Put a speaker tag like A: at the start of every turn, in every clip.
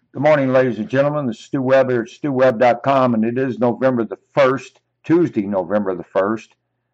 A: Good morning, ladies and gentlemen. This is Stu Webb here at StuWebb.com, and it is November the 1st, Tuesday, November the 1st,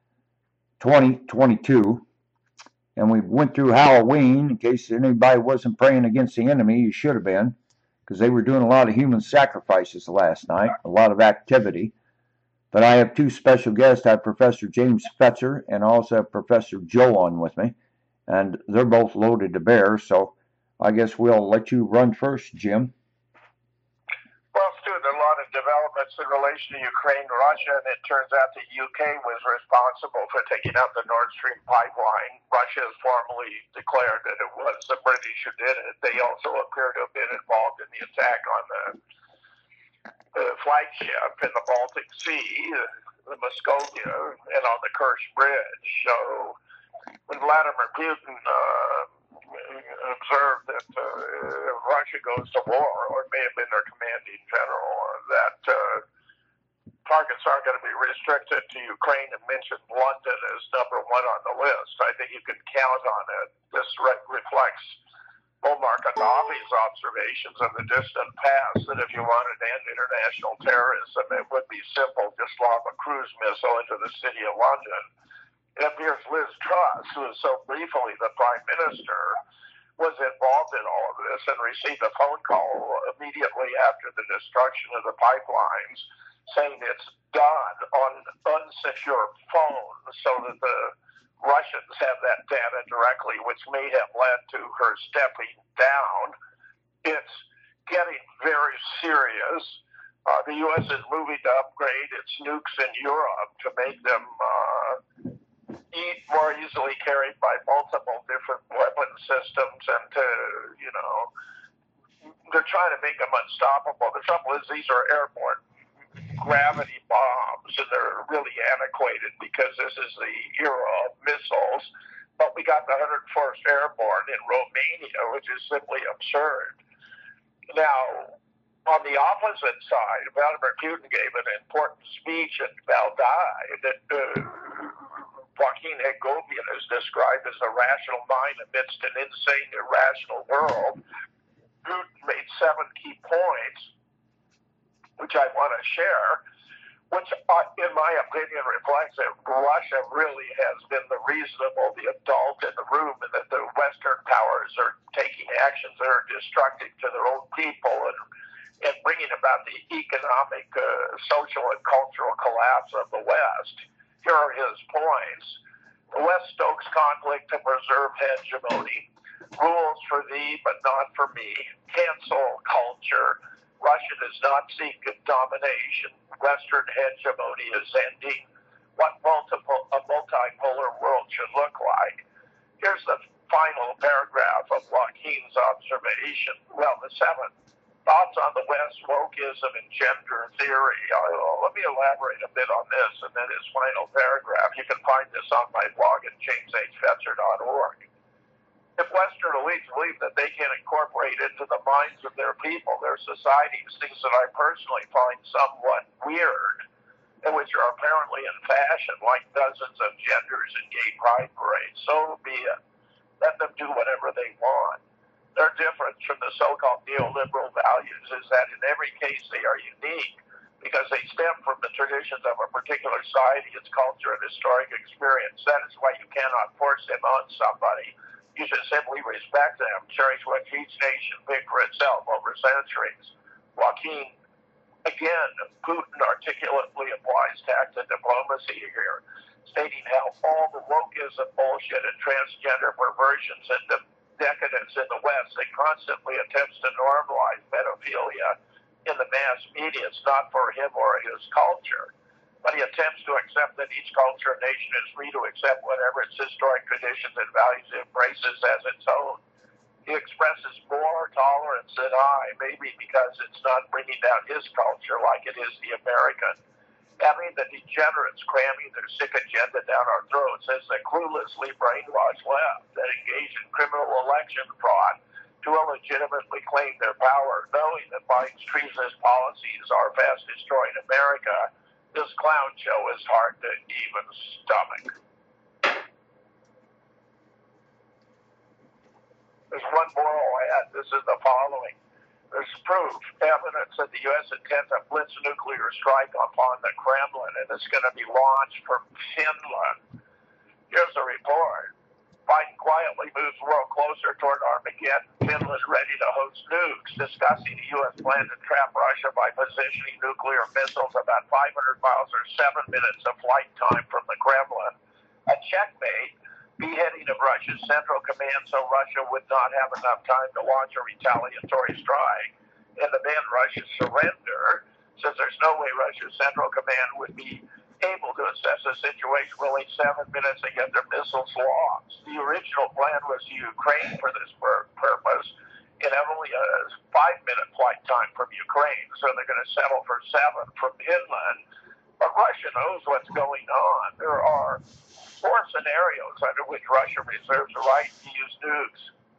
A: 2022. And we went through Halloween. In case anybody wasn't praying against the enemy, you should have been, because they were doing a lot of human sacrifices last night, a lot of activity. But I have two special guests. I have Professor James Fetzer and also have Professor Joe on with me, and they're both loaded to bear. So I guess we'll let you run first, Jim.
B: Well, Stu, there are a lot of developments in relation to Ukraine, Russia, and it turns out the UK was responsible for taking out the Nord Stream pipeline. Russia has formally declared that it was the British who did it. They also appear to have been involved in the attack on the flagship in the Baltic Sea, the Moscovia, and on the Kerch Bridge. So when Vladimir Putin observed that if Russia goes to war, or it may have been their commanding general, that targets aren't going to be restricted to Ukraine, and mentioned London as number one on the list. I think you can count on it. This reflects Omar Gaddafi's observations of the distant past, that if you wanted to end international terrorism, it would be simple, just lob a cruise missile into the city of London. It appears Liz Truss, who is so briefly the prime minister, was involved in all of this and received a phone call immediately after the destruction of the pipelines saying it's done on unsecure phones, so that the Russians have that data directly, which may have led to her stepping down. It's getting very serious. The U.S. is moving to upgrade its nukes in Europe to make them more easily carried by multiple different weapon systems, and they're trying to make them unstoppable. The trouble is these are airborne gravity bombs, and they're really antiquated because this is the era of missiles. But we got the 101st Airborne in Romania, which is simply absurd. Now, on the opposite side, Vladimir Putin gave an important speech at Valdai that Joaquin Hagopian is described as a rational mind amidst an insane, irrational world. Putin made 7 key points, which I want to share, which, in my opinion, reflects that Russia really has been the reasonable, the adult in the room, and that the Western powers are taking actions that are destructive to their own people and bringing about the economic, social, and cultural collapse of the West. Here are his points. The West stokes conflict to preserve hegemony. Rules for thee, but not for me. Cancel culture. Russia does not seek domination. Western hegemony is ending. What a multipolar world should look like. Here's the final paragraph of Joaquin's observation. Well, the 7th. Thoughts on the West, wokeism, and gender theory. Let me elaborate a bit on this, and then his final paragraph. You can find this on my blog at jameshfetzer.org. If Western elites believe that they can incorporate into the minds of their people, their societies, things that I personally find somewhat weird, and which are apparently in fashion, like dozens of genders and gay pride parades, so be it. Let them do whatever they want. Their difference from the so-called neoliberal values is that in every case they are unique because they stem from the traditions of a particular society, its culture, and historic experience. That is why you cannot force them on somebody. You should simply respect them, cherish what each nation picked for itself over centuries. Joaquin, again, Putin articulately applies tact and diplomacy here, stating how all the wokeism bullshit and transgender perversions and decadence in the West that constantly attempts to normalize pedophilia in the mass media. It's not for him or his culture, but he attempts to accept that each culture and nation is free to accept whatever its historic traditions and values it embraces as its own. He expresses more tolerance than I, maybe because it's not bringing down his culture like it is the American. Having the degenerates cramming their sick agenda down our throats as the cluelessly brainwashed left that engage in criminal election fraud to illegitimately claim their power, knowing that Biden's treasonous policies are fast destroying America. This clown show is hard to even stomach. There's one more I'll add. This is the following. There's proof, evidence that the U.S. intends to blitz a nuclear strike upon the Kremlin, and it's going to be launched from Finland. Here's a report. Biden quietly moves the world closer toward Armageddon. Finland ready to host nukes, discussing the U.S. plan to trap Russia by positioning nuclear missiles about 500 miles or 7 minutes of flight time from the Kremlin. A checkmate, beheading of Russia's Central Command so Russia would not have enough time to launch a retaliatory strike. And to then Russia's surrender, since there's no way Russia's Central Command would be able to assess the situation with only 7 minutes to get their missiles launched. The original plan was Ukraine for this purpose, and have only a 5-minute flight time from Ukraine, so they're going to settle for 7 from inland. But Russia knows what's going on. There are 4 scenarios under which Russia reserves the right to use nukes.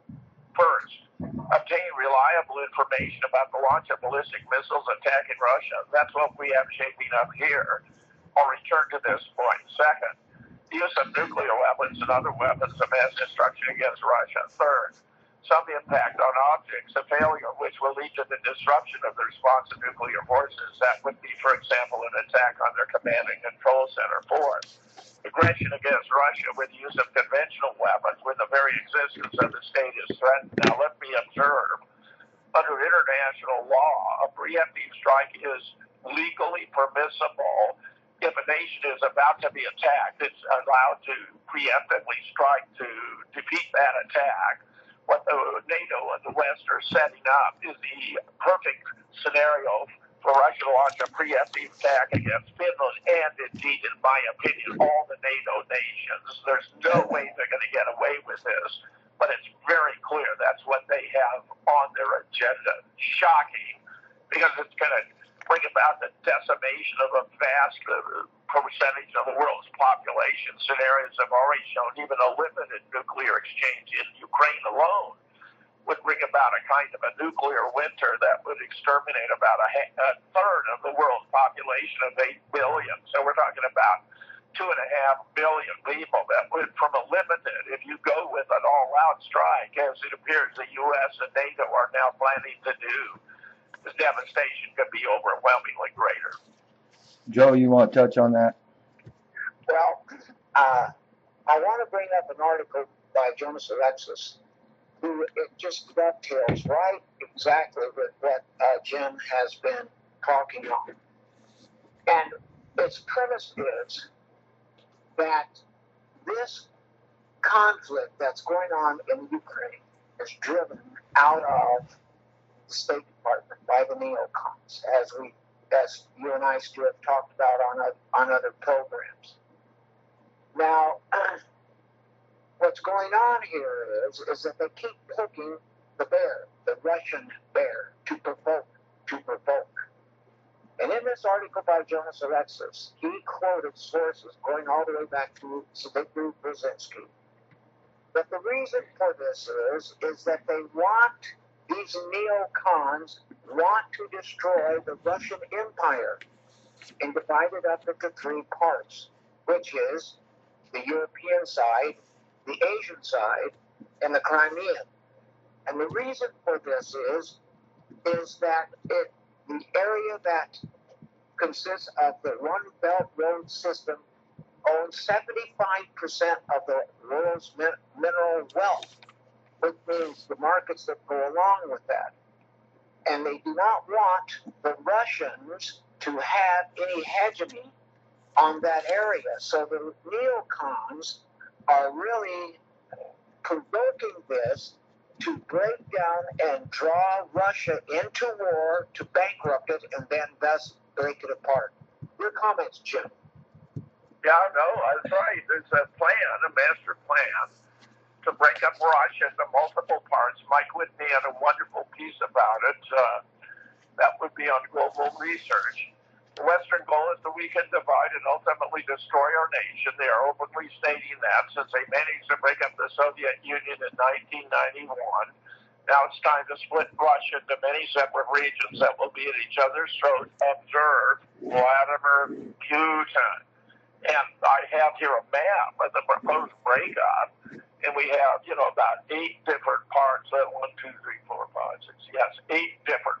B: First, obtain reliable information about the launch of ballistic missiles attacking Russia. That's what we have shaping up here. I'll return to this point. Second, use of nuclear weapons and other weapons of mass destruction against Russia. Third, some impact on objects, a failure which will lead to the disruption of the response of nuclear forces. That would be, for example, an attack on their command and control center. Fourth, aggression against Russia with the use of conventional weapons when the very existence of the state is threatened. Now, let me observe, under international law, a preemptive strike is legally permissible. If a nation is about to be attacked, it's allowed to preemptively strike to defeat that attack. What the NATO and the West are setting up is the perfect scenario for Russia to launch a preemptive attack against Finland and, indeed, in my opinion, all the NATO nations. There's no way they're going to get away with this, but it's very clear that's what they have on their agenda. Shocking, because it's going to bring about the decimation of a vast percentage of the world's population. Scenarios have already shown even a limited nuclear exchange in Ukraine alone would bring about a kind of a nuclear winter that would exterminate about a third of the world's population of 8 billion. So we're talking about 2.5 billion people that would, from a limited, if you go with an all-out strike, as it appears the U.S. and NATO are now planning to do, the devastation could be overwhelmingly greater.
A: Joe, you want to touch on that?
C: Well, I want to bring up an article by Jonas Alexis, who it just dovetails right exactly with what Jim has been talking on. And its premise is that this conflict that's going on in Ukraine is driven out of the State Department by the neocons, as you and I, Stu, have talked about on other programs. Now, what's going on here is that they keep poking the bear, the Russian bear, to provoke. And in this article by Jonas Alexis, he quoted sources going all the way back to Zbigniew Brzezinski. But the reason for this is that these neocons want to destroy the Russian Empire and divide it up into 3 parts, which is the European side, the Asian side, and the Crimean. And the reason for this is that the area that consists of the One Belt Road system owns 75% of the world's mineral wealth, which means the markets that go along with that. And they do not want the Russians to have any hegemony on that area. So the neocons are really provoking this to break down and draw Russia into war, to bankrupt it, and then thus break it apart. Your comments, Jim?
B: Yeah, no, that's right. There's a plan, a master plan, to break up Russia into multiple parts. Mike Whitney had a wonderful piece about it. That would be on Global Research. The Western goal is to weaken, divide, and ultimately destroy our nation. They are openly stating that since they managed to break up the Soviet Union in 1991. Now it's time to split Russia into many separate regions that will be at each other's throats. Observe Vladimir Putin. And I have here a map of the proposed breakup. And we have, about 8 different parts. 1, 2, 3, 4, 5, 6. Yes, 8 different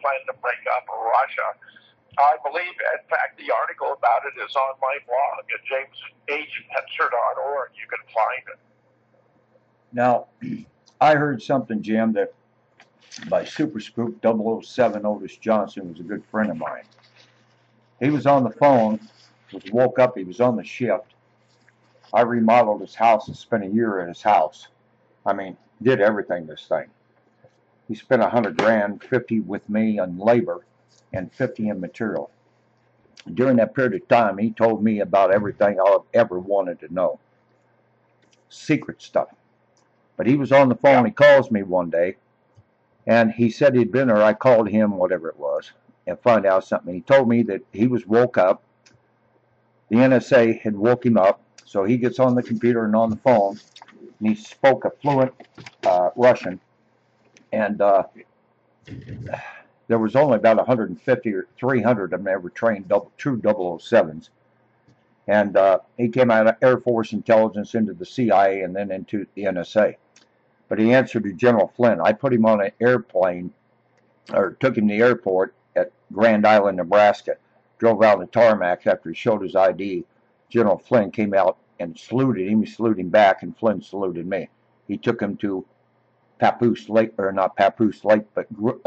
B: planning to break up Russia. I believe, in fact, the article about it is on my blog at jameshpencer.org. You can find it.
A: Now, I heard something, Jim, that by Super Spook 007 Otis Johnson was a good friend of mine. He was on the phone, woke up, he was on the shift. I remodeled his house and spent a year at his house. I mean, did everything this thing. He spent $100,000, 50 with me on labor, and 50 in material. During that period of time, he told me about everything I've ever wanted to know. Secret stuff. But he was on the phone, he calls me one day, and he said he'd been there. I called him, whatever it was, and find out something. He told me that he was woke up. The NSA had woke him up, so he gets on the computer and on the phone, and he spoke a fluent Russian, and there was only about 150 or 300 of them ever trained true 007s. And he came out of Air Force Intelligence into the CIA and then into the NSA. But he answered to General Flynn. I put him on an airplane, or took him to the airport at Grand Island, Nebraska. Drove out the tarmac after he showed his ID. General Flynn came out and saluted him. He saluted him back, and Flynn saluted me. He took him to Papoose Lake, or not Papoose Lake, but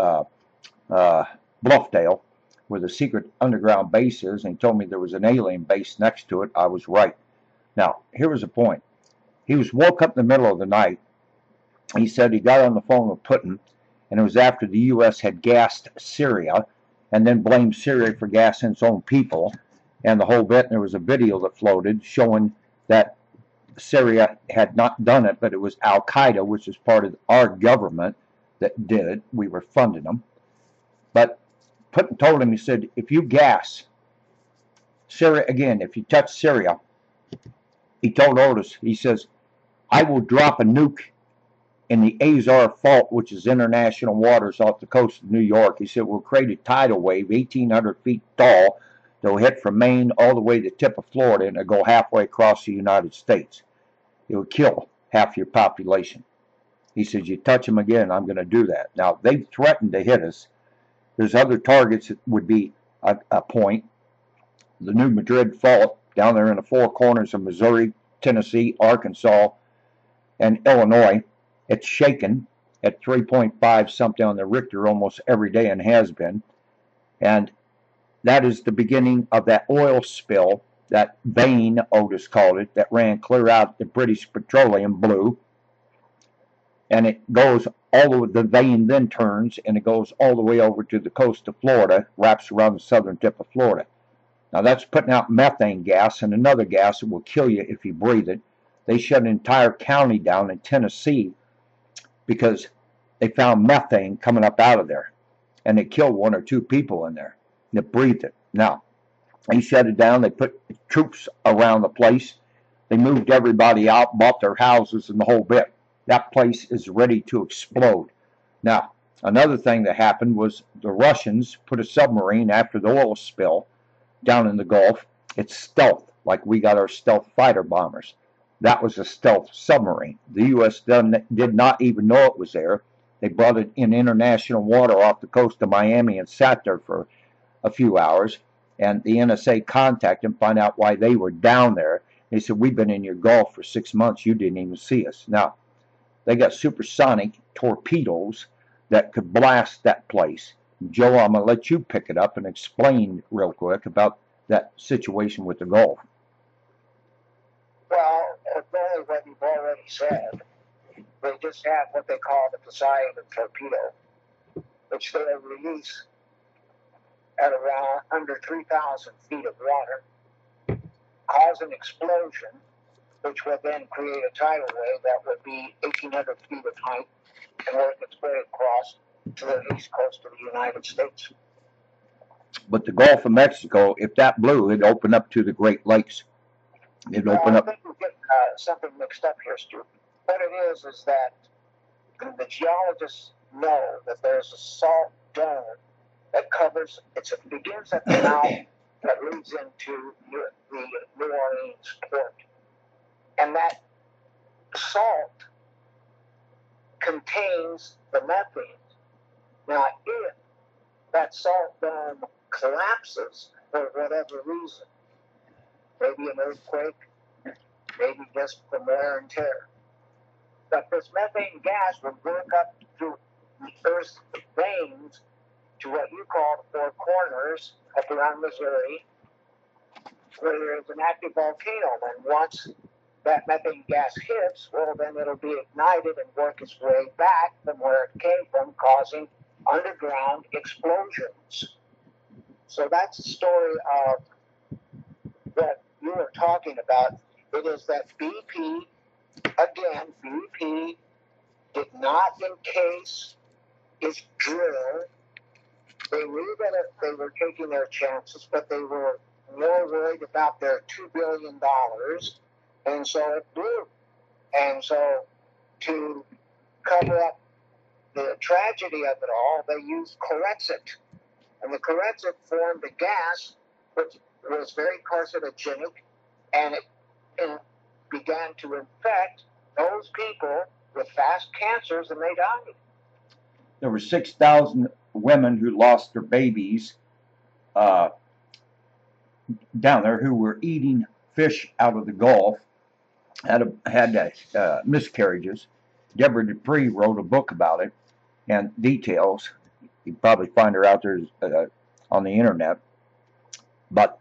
A: Bluffdale, where the secret underground base is, and he told me there was an alien base next to it. I was right. Now, here was the point. He was woke up in the middle of the night. He said he got on the phone with Putin, and it was after the U.S. had gassed Syria, and then blamed Syria for gassing its own people, and the whole bit. And there was a video that floated showing that Syria had not done it, but it was Al-Qaeda, which is part of our government, that did it. We were funding them. But Putin told him, he said, if you gas Syria again, if you touch Syria, he told Otis, he says, I will drop a nuke in the Azore Fault, which is international waters off the coast of New York. He said, we'll create a tidal wave 1,800 feet tall that will hit from Maine all the way to the tip of Florida, and it'll go halfway across the United States. It will kill half your population. He says, you touch them again, I'm going to do that. Now, they threatened to hit us. There's other targets that would be a point. The New Madrid Fault down there in the four corners of Missouri, Tennessee, Arkansas, and Illinois. It's shaken at 3.5 something on the Richter almost every day, and has been. And that is the beginning of that oil spill, that vein, Otis called it, that ran clear out the British Petroleum blue. And it goes all the way, the vein then turns, and it goes all the way over to the coast of Florida, wraps around the southern tip of Florida. Now that's putting out methane gas, and another gas that will kill you if you breathe it. They shut an entire county down in Tennessee because they found methane coming up out of there, and they killed one or two people in there that breathed it. Now, they shut it down. They put troops around the place. They moved everybody out, bought their houses, and the whole bit. That place is ready to explode. Now, another thing that happened was the Russians put a submarine after the oil spill down in the Gulf. It's stealth, like we got our stealth fighter bombers. That was a stealth submarine. The U.S. did not even know it was there. They brought it in international water off the coast of Miami and sat there for a few hours. And the NSA contacted them, find out why they were down there. They said, we've been in your Gulf for 6 months. You didn't even see us. Now, they got supersonic torpedoes that could blast that place. Joe, I'm going to let you pick it up and explain real quick about that situation with the Gulf.
C: Well, really what you've already said, they just have what they call the Poseidon torpedo, which they release at around under 3,000 feet of water, cause an explosion, which would then create a tidal wave that would be 1,800 feet of height and work its way across to the east coast of the United States.
A: But the Gulf of Mexico, if that blew, it'd open up to the Great Lakes. It'd open up.
C: I think we're getting something mixed up here, Stu. What it is that the geologists know that there's a salt dome that covers, it begins at the mouth that leads into the New Orleans port. And that salt contains the methane. Now, if that salt dome collapses for whatever reason. Maybe an earthquake, maybe just from wear and tear. But this methane gas would work up through the Earth's veins to what you call the Four Corners up around Missouri, where there is an active volcano. And once that methane gas hits, well, then it'll be ignited and work its way back from where it came from, causing underground explosions. So that's the story of what you were talking about. It is that BP, again, BP did not encase its drill. They knew that they were taking their chances, but they were more worried about their $2 billion, and so it blew. And so to cover up the tragedy of it all, they used Corexit. And the Corexit formed a gas which was very carcinogenic, and it began to infect those people with fast cancers, and they died.
A: There were 6,000 women who lost their babies down there who were eating fish out of the Gulf, had miscarriages. Deborah Dupree wrote a book about it and details. You can probably find her out there on the internet. But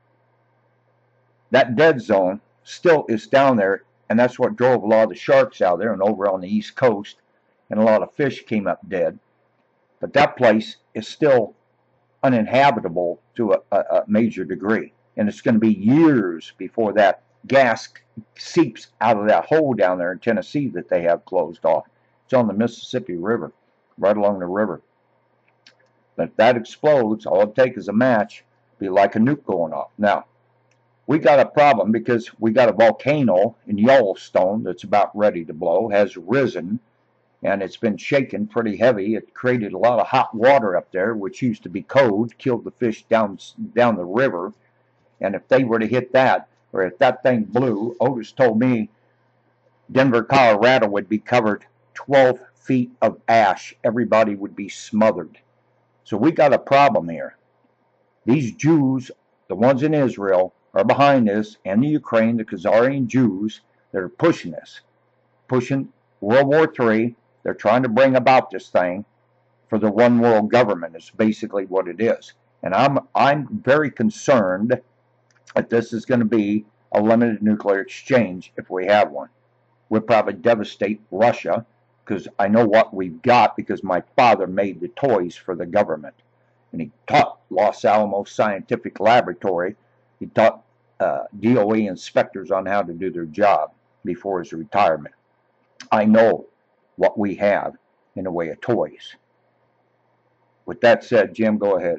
A: that dead zone still is down there, and that's what drove a lot of the sharks out there and over on the East Coast, and a lot of fish came up dead. But that place is still uninhabitable to a major degree, and it's going to be years before that gas seeps out of that hole down there in Tennessee that they have closed off. It's on the Mississippi River, right along the river. But if that explodes, all it takes is a match, be like a nuke going off. Now, we got a problem because we got a volcano in Yellowstone that's about ready to blow, has risen, and it's been shaken pretty heavy. It created a lot of hot water up there, which used to be cold, killed the fish down the river. And if they were to hit that, or if that thing blew, Otis told me Denver, Colorado would be covered 12 feet of ash. Everybody would be smothered. So we got a problem here. These Jews, the ones in Israel, are behind this, and the Ukraine, the Khazarian Jews, that are pushing this, pushing World War III. They're trying to bring about this thing for the one world government is basically what it is. And I'm very concerned that this is going to be a limited nuclear exchange if we have one. We'll probably devastate Russia, because I know what we've got because my father made the toys for the government. And he taught Los Alamos Scientific Laboratory. He taught DOE inspectors on how to do their job before his retirement. I know what we have in the way of toys. With that said, Jim, go ahead.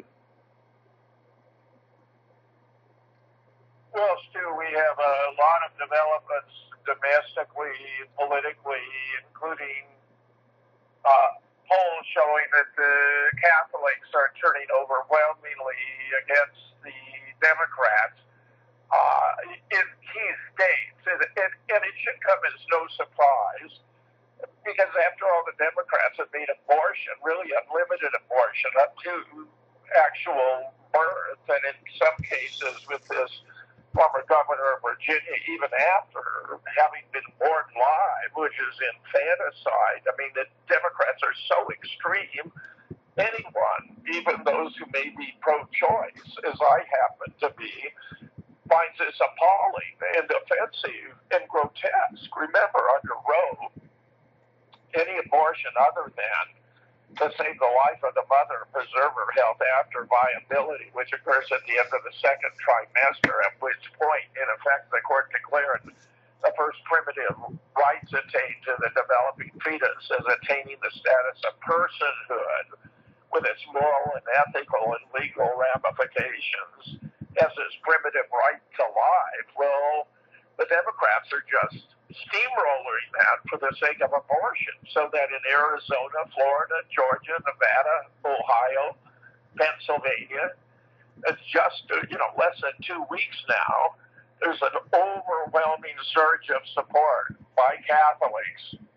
B: Well, Stu, we have a lot of developments domestically, politically, including polls showing that the Catholics are turning overwhelmingly against the Democrats in key states. And it should come as no surprise, because after all, the Democrats have made abortion, really unlimited abortion, up to actual birth, and in some cases with this former governor of Virginia, even after having been born live, which is infanticide. I mean, the Democrats are so extreme, anyone, even those who may be pro-choice, as I happen to be, finds this appalling and offensive and grotesque. Remember, under Roe, any abortion other than to save the life of the mother, preserve her health after viability, which occurs at the end of the second trimester, at which point, in effect, the court declared the first primitive rights attained to the developing fetus as attaining the status of personhood with its moral and ethical and legal ramifications as its primitive right to life. Well, the Democrats are just steamrolling that for the sake of abortion, so that in Arizona, Florida, Georgia, Nevada, Ohio, Pennsylvania, it's just less than 2 weeks now, there's an overwhelming surge of support by Catholics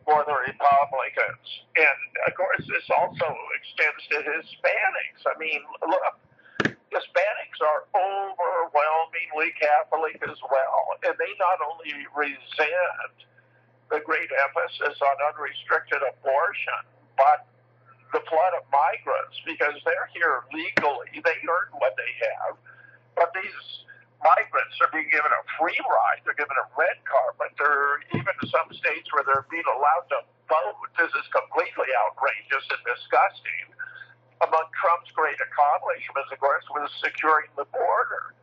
B: for the Republicans. And, of course, this also extends to Hispanics. I mean, look, Hispanics are overwhelmingly Catholic as well, and they not only resent the great emphasis on unrestricted abortion, but the flood of migrants, because they're here legally. They earn what they have, but these migrants are being given a free ride. They're given a red carpet. They're even in some states where they're being allowed to vote. This is completely outrageous and disgusting. Among Trump's great accomplishments, of course, was securing the border,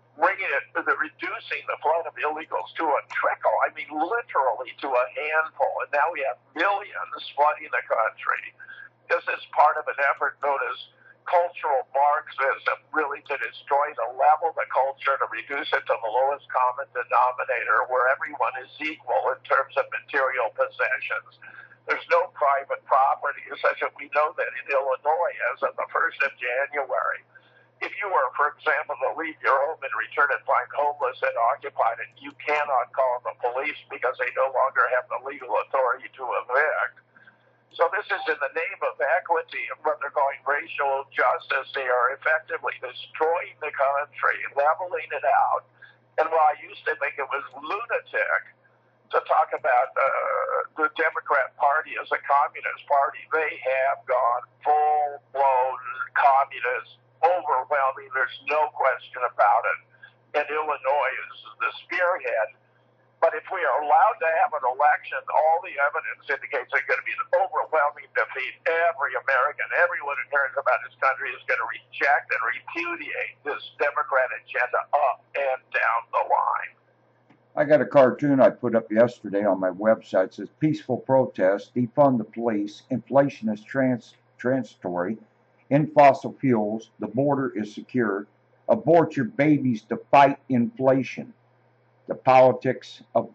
B: reducing the flow of illegals to a trickle. I mean, literally to a handful. And now we have millions flooding the country. This is part of an effort known as cultural Marxism, really to destroy the level of the culture, to reduce it to the lowest common denominator, where everyone is equal in terms of material possessions. There's no private property, such that we know that in Illinois, as of the 1st of January, if you were, for example, to leave your home and return and find homeless and occupied it, you cannot call the police because they no longer have the legal authority to evict. So this is in the name of equity and what they're calling racial justice. They are effectively destroying the country, leveling it out. And while I used to think it was lunatic to talk about the Democrat Party as a communist party, they have gone full-blown communist, overwhelming. There's no question about it. And Illinois is the spearhead. But if we are allowed to have an election, all the evidence indicates there's going to be an overwhelming defeat. Every American, everyone who cares about his country is going to reject and repudiate this Democrat agenda up and down the line.
A: I got a cartoon I put up yesterday on my website. It says, peaceful protest, defund the police, inflation is transitory, end fossil fuels, the border is secure, abort your babies to fight inflation. The politics of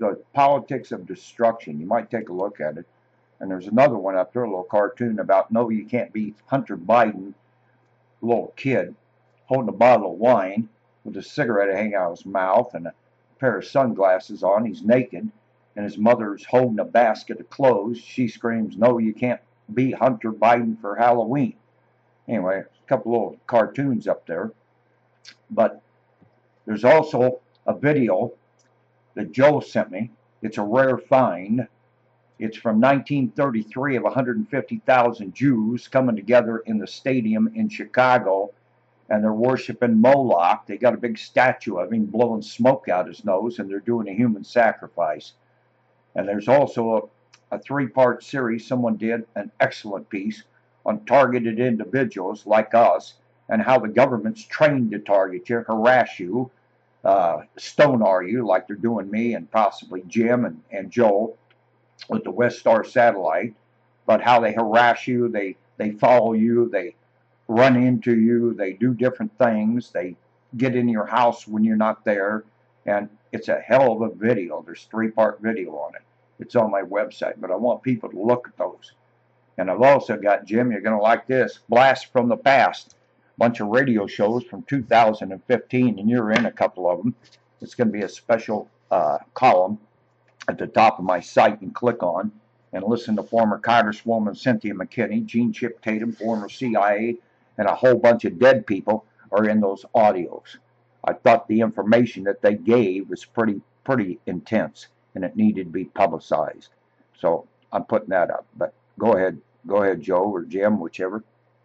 A: destruction. You might take a look at it. And there's another one up there, a little cartoon about, no, you can't be Hunter Biden, a little kid, holding a bottle of wine with a cigarette hanging out of his mouth and a pair of sunglasses on. He's naked, and his mother's holding a basket of clothes. She screams, no, you can't be Hunter Biden for Halloween. Anyway, a couple little cartoons up there. But there's also a video that Joe sent me. It's a rare find. It's from 1933 of 150,000 Jews coming together in the stadium in Chicago, and they're worshiping Moloch. They got a big statue of him blowing smoke out his nose, and they're doing a human sacrifice. And there's also a three-part series. Someone did an excellent piece on targeted individuals like us and how the government's trained to target you, harass you, stoner you like they're doing me and possibly Jim and Joel with the West Star satellite, but how they harass you, they follow you, they run into you, they do different things, they get in your house when you're not there, and it's a hell of a video. There's a three-part video on it. It's on my website, but I want people to look at those. And I've also got, Jim, you're going to like this, Blast from the Past, bunch of radio shows from 2015, and you're in a couple of them. It's going to be a special column at the top of my site, and click on and listen to former Congresswoman Cynthia McKinney, Gene Chip Tatum, former CIA, and a whole bunch of dead people are in those audios. I thought the information that they gave was pretty intense, and it needed to be publicized. So I'm putting that up. But go ahead, Joe or Jim, whichever.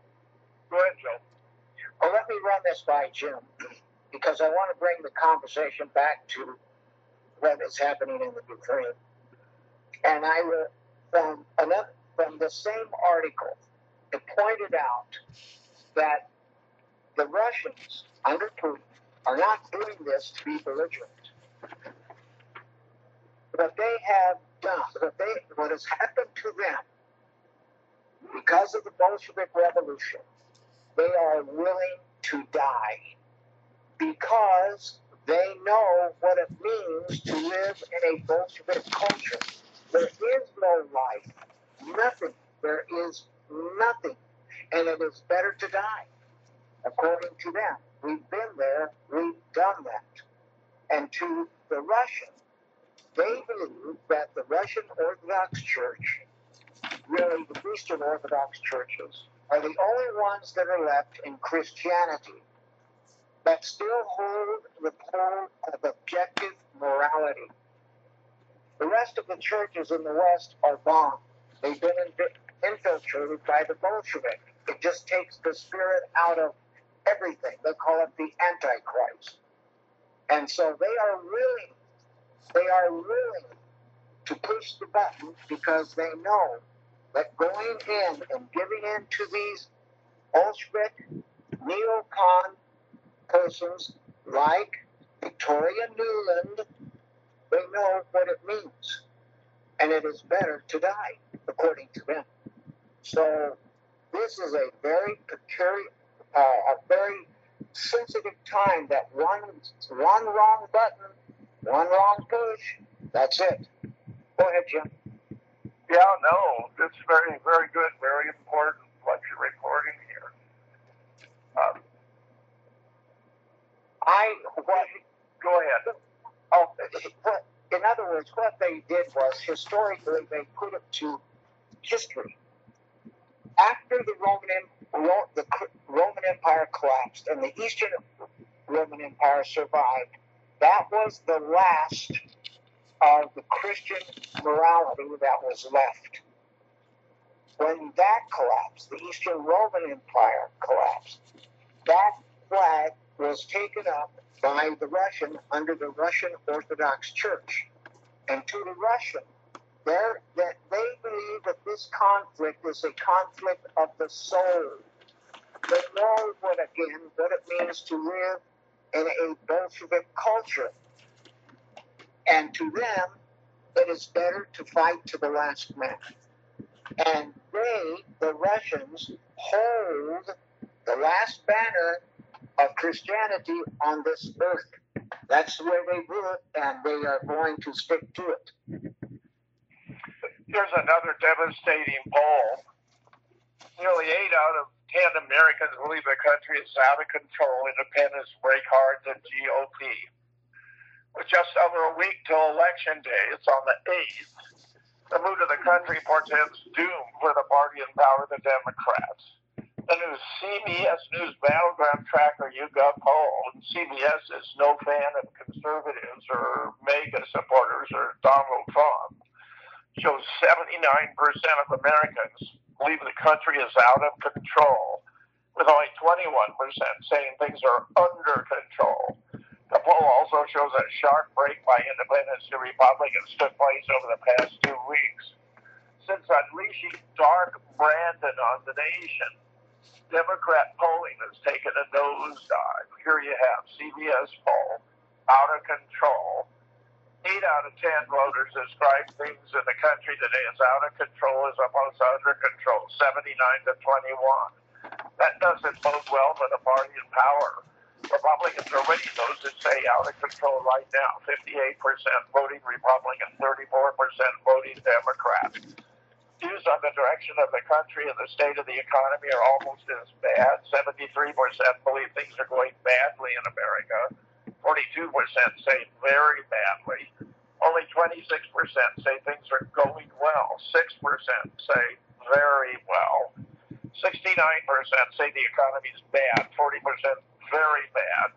B: Go ahead, Joe.
C: Well, let me run this by Jim, because I want to bring the conversation back to what is happening in the Ukraine. And I will, from the same article, it pointed out that the Russians, under Putin, are not doing this to be belligerent. What they have done, what has happened to them, because of the Bolshevik Revolution, they are willing to die because they know what it means to live in a Bolshevik culture. There is no life, nothing. There is nothing, and it is better to die, according to them. We've been there, we've done that. And to the Russian, They believe that the Russian Orthodox Church, really the Eastern Orthodox churches, are the only ones that are left in Christianity that still hold the pole of objective morality. The rest of the churches in the West are gone. They've been infiltrated by the Bolshevik. It just takes the spirit out of everything. They call it the Antichrist. And so they are willing to push the button because they know that going in and giving in to these Bolshevik neocon persons like Victoria Nuland, they know what it means. And it is better to die, according to them. So this is a very a very sensitive time that one wrong button, one wrong push, that's it. Go ahead, Jim.
B: Yeah, no, it's very, very good, very important what you're reporting here. Go ahead.
C: Oh, in other words, what they did was, historically, they put it to history. After the Roman Empire collapsed and the Eastern Roman Empire survived, that was the last of the Christian morality that was left. When that collapsed, the Eastern Roman Empire collapsed, that flag was taken up by the Russian under the Russian Orthodox Church. And to the Russian, that they believe that this conflict is a conflict of the soul. They know what it means to live in a Bolshevik culture. And to them, it is better to fight to the last man. And they, the Russians, hold the last banner of Christianity on this earth. That's where they live, and they are going to stick to it.
B: Here's another devastating poll. Nearly 8 out of 10 Americans believe the country is out of control. Independents break hard the GOP. With just over a week till Election Day, it's on the 8th, the mood of the country portends doom for the party in power, the Democrats. The new CBS News Battleground Tracker YouGov poll, and CBS is no fan of conservatives or MAGA supporters or Donald Trump, shows 79% of Americans believe the country is out of control, with only 21% saying things are under control. The poll also shows a sharp break by independents to Republicans took place over the past 2 weeks. Since unleashing Dark Brandon on the nation, Democrat polling has taken a nosedive. Here you have CBS poll, out of control. 8 out of 10 voters describe things in the country today as out of control as opposed to under control, 79 to 21. That doesn't bode well for the party in power. Republicans are already those that say out of control right now. 58% voting Republican, 34% voting Democrat. Views on the direction of the country and the state of the economy are almost as bad. 73% believe things are going badly in America. 42% say very badly. Only 26% say things are going well. 6% say very well. 69% say the economy is bad. 40% very bad.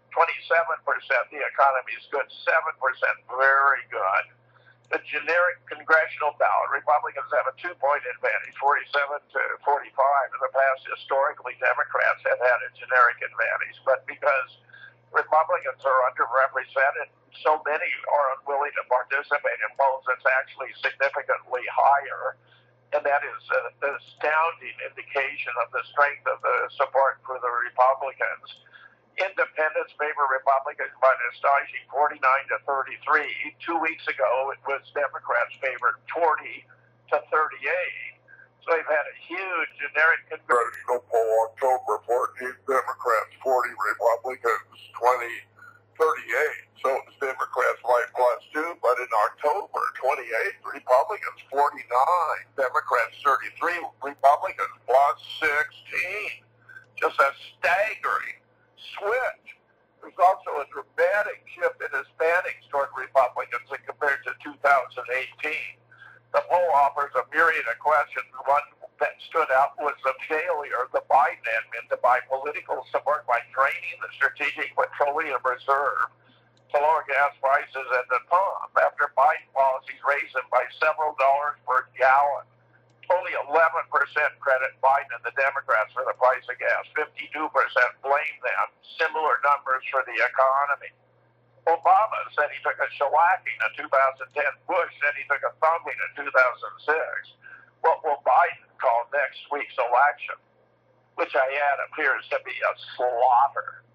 B: 27% the economy is good. 7% very good. The generic congressional ballot, Republicans have a 2-point advantage, 47 to 45. In the past, historically, Democrats have had a generic advantage. But because Republicans are underrepresented, so many are unwilling to participate in polls, it's actually significantly higher. And that is an astounding indication of the strength of the support for the Republicans. Independents favor Republicans by an astonishing 49 to 33. 2 weeks ago, it was Democrats favored 40 to 38. So they've had a huge generic congressional poll October 14th, Democrats 40, Republicans 20, 38. So it's Democrats like +2, but in October 28th, Republicans 49, Democrats 33, Republicans +16. Just a staggering switch. There's also a dramatic shift in Hispanics toward Republicans compared to 2018. The poll offers a myriad of questions. One that stood out was the failure of the Biden admin to buy political support by draining the Strategic Petroleum Reserve to lower gas prices at the pump after Biden policies raised them by several dollars per gallon. Only 11% credit Biden and the Democrats for the price of gas. 52% blame them. Similar numbers for the economy. Obama said he took a shellacking in 2010. Bush said he took a thumping in 2006. What will Biden call next week's election, which I add appears to be a slaughter?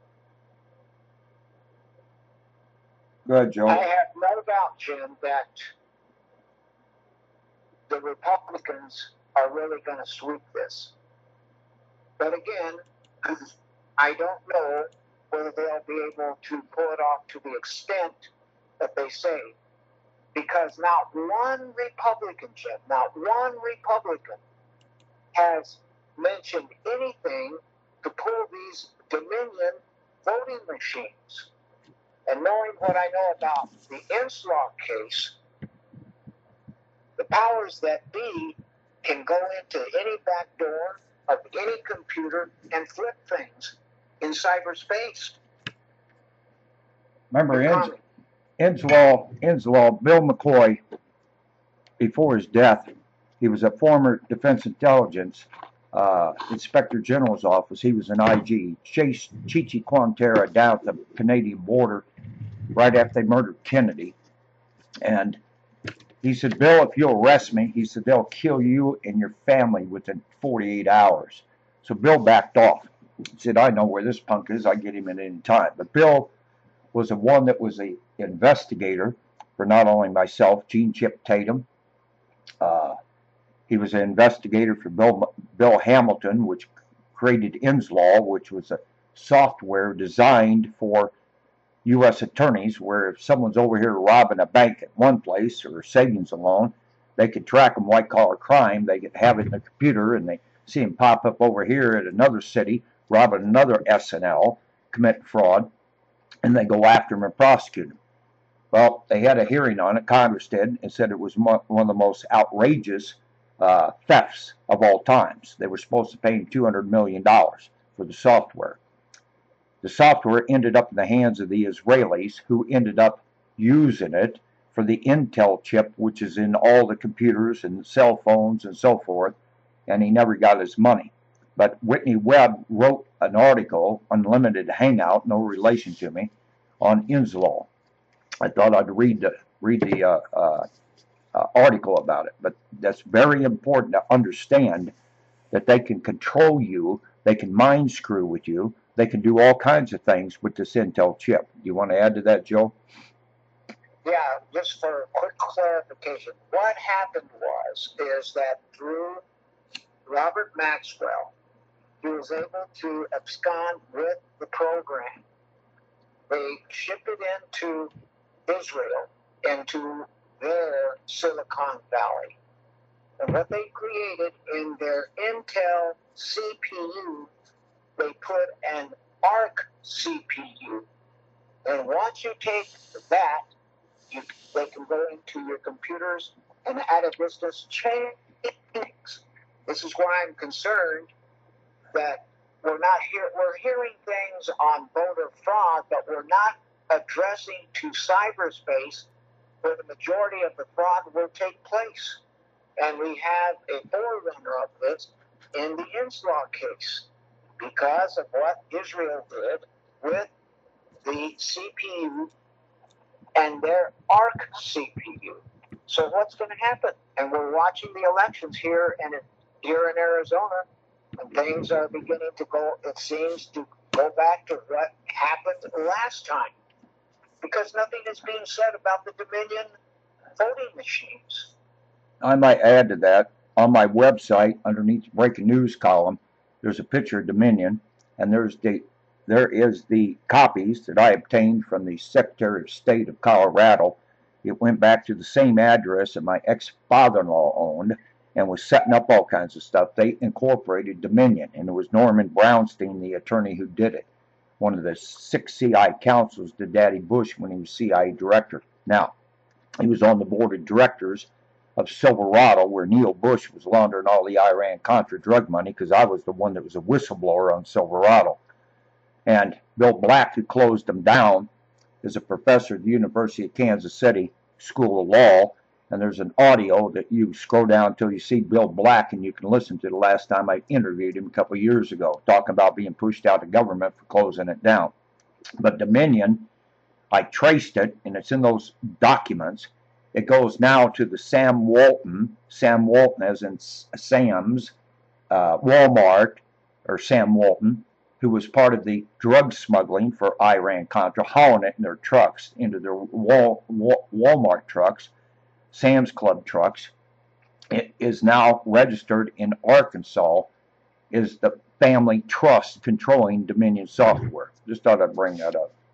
A: Good, Joe.
C: I have no doubt, Jim, that the Republicans are really going to sweep this. But again, I don't know whether they'll be able to pull it off to the extent that they say. Because not one Republican, Jim, not one Republican has mentioned anything to pull these Dominion voting machines. And knowing what I know about the Inslaw case, the powers that be can go into any back door of any computer and flip things in cyberspace.
A: Remember Inslaw, Bill McCloy, before his death, he was a former Defense Intelligence Inspector General's office. He was an IG. Chased Chichi Quintero down at the Canadian border right after they murdered Kennedy. And he said, Bill, if you'll arrest me, he said, they'll kill you and your family within 48 hours. So Bill backed off. He said, I know where this punk is. I get him at any time. But Bill was the one that was an investigator for not only myself, Gene Chip Tatum. He was an investigator for Bill Hamilton, which created Inslaw, which was a software designed for U.S. attorneys, where if someone's over here robbing a bank at one place or savings and loan, they could track them white-collar crime. They could have it in the computer, and they see him pop up over here at another city, robbing another SNL, commit fraud, and they go after him and prosecute him. Well, they had a hearing on it, Congress did, and said it was one of the most outrageous thefts of all times. They were supposed to pay him $200 million for the software. The software ended up in the hands of the Israelis, who ended up using it for the Intel chip, which is in all the computers and cell phones and so forth, and he never got his money. But Whitney Webb wrote an article, Unlimited Hangout, no relation to me, on Inslaw. I thought I'd read the article about it, but that's very important to understand that they can control you, they can mind screw with you, they can do all kinds of things with this Intel chip. You want to add to that, Joe?
C: Yeah, just for a quick clarification, what happened is that through Robert Maxwell, he was able to abscond with the program. They shipped it into Israel, into their Silicon Valley. And what they created in their Intel CPU, they put an ARC CPU. And once you take that, they can go into your computers and at a distance change things. This is why I'm concerned that we're hearing things on voter fraud, but we're not addressing to cyberspace where the majority of the fraud will take place. And we have a forerunner of this in the Inslaw case because of what Israel did with the CPU and their ARC CPU. So what's going to happen? And we're watching the elections here in Arizona, and things are beginning to go, it seems, to go back to what happened last time. Because nothing is being said about the Dominion voting machines.
A: I might add to that, on my website, underneath the breaking news column, there's a picture of Dominion, and there is the copies that I obtained from the Secretary of State of Colorado. It went back to the same address that my ex-father-in-law owned and was setting up all kinds of stuff. They incorporated Dominion, and it was Norman Brownstein, the attorney, who did it. One of the 6 CIA counsels to Daddy Bush when he was CIA director. Now, He was on the board of directors of Silverado, where Neil Bush was laundering all the Iran-Contra drug money, because I was the one that was a whistleblower on Silverado. And Bill Black, who closed them down, is a professor at the University of Kansas City School of Law. And there's an audio that you scroll down until you see Bill Black, and you can listen to the last time I interviewed him a couple of years ago, talking about being pushed out of government for closing it down. But Dominion, I traced it, and it's in those documents. It goes now to the Sam Walton as in Sam's, Walmart, or Sam Walton, who was part of the drug smuggling for Iran-Contra, hauling it in their trucks, into their Walmart trucks, Sam's Club trucks. It is now registered in Arkansas, is the family trust controlling Dominion Software. Just thought I'd bring that up.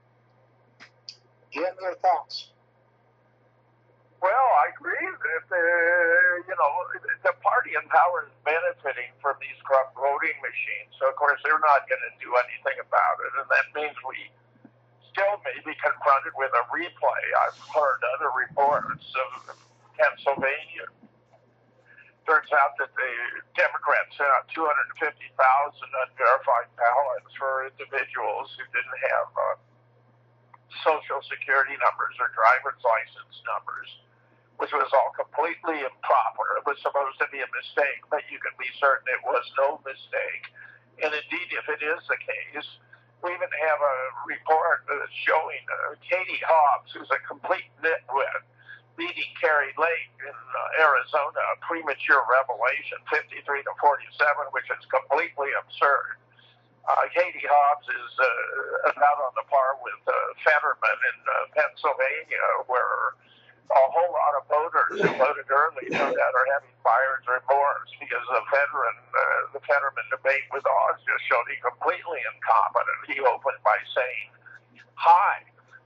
C: Jim, your thoughts?
B: Well, I agree that the party in power is benefiting from these corrupt voting machines. So, of course, they're not going to do anything about it, and that means we still may be confronted with a replay. I've heard other reports of Pennsylvania. Turns out that the Democrats sent out 250,000 unverified ballots for individuals who didn't have Social Security numbers or driver's license numbers, which was all completely improper. It was supposed to be a mistake, but you can be certain it was no mistake. And indeed, if it is the case, we even have a report showing Katie Hobbs, who's a complete nitwit, beating Carrie Lake in Arizona, a premature revelation, 53 to 47, which is completely absurd. Katie Hobbs is about on the par with Fetterman in Pennsylvania, where a whole lot of voters who voted early no doubt are having buyer's remorse because the Fetterman debate with Oz just showed he completely incompetent. He opened by saying, "Hi,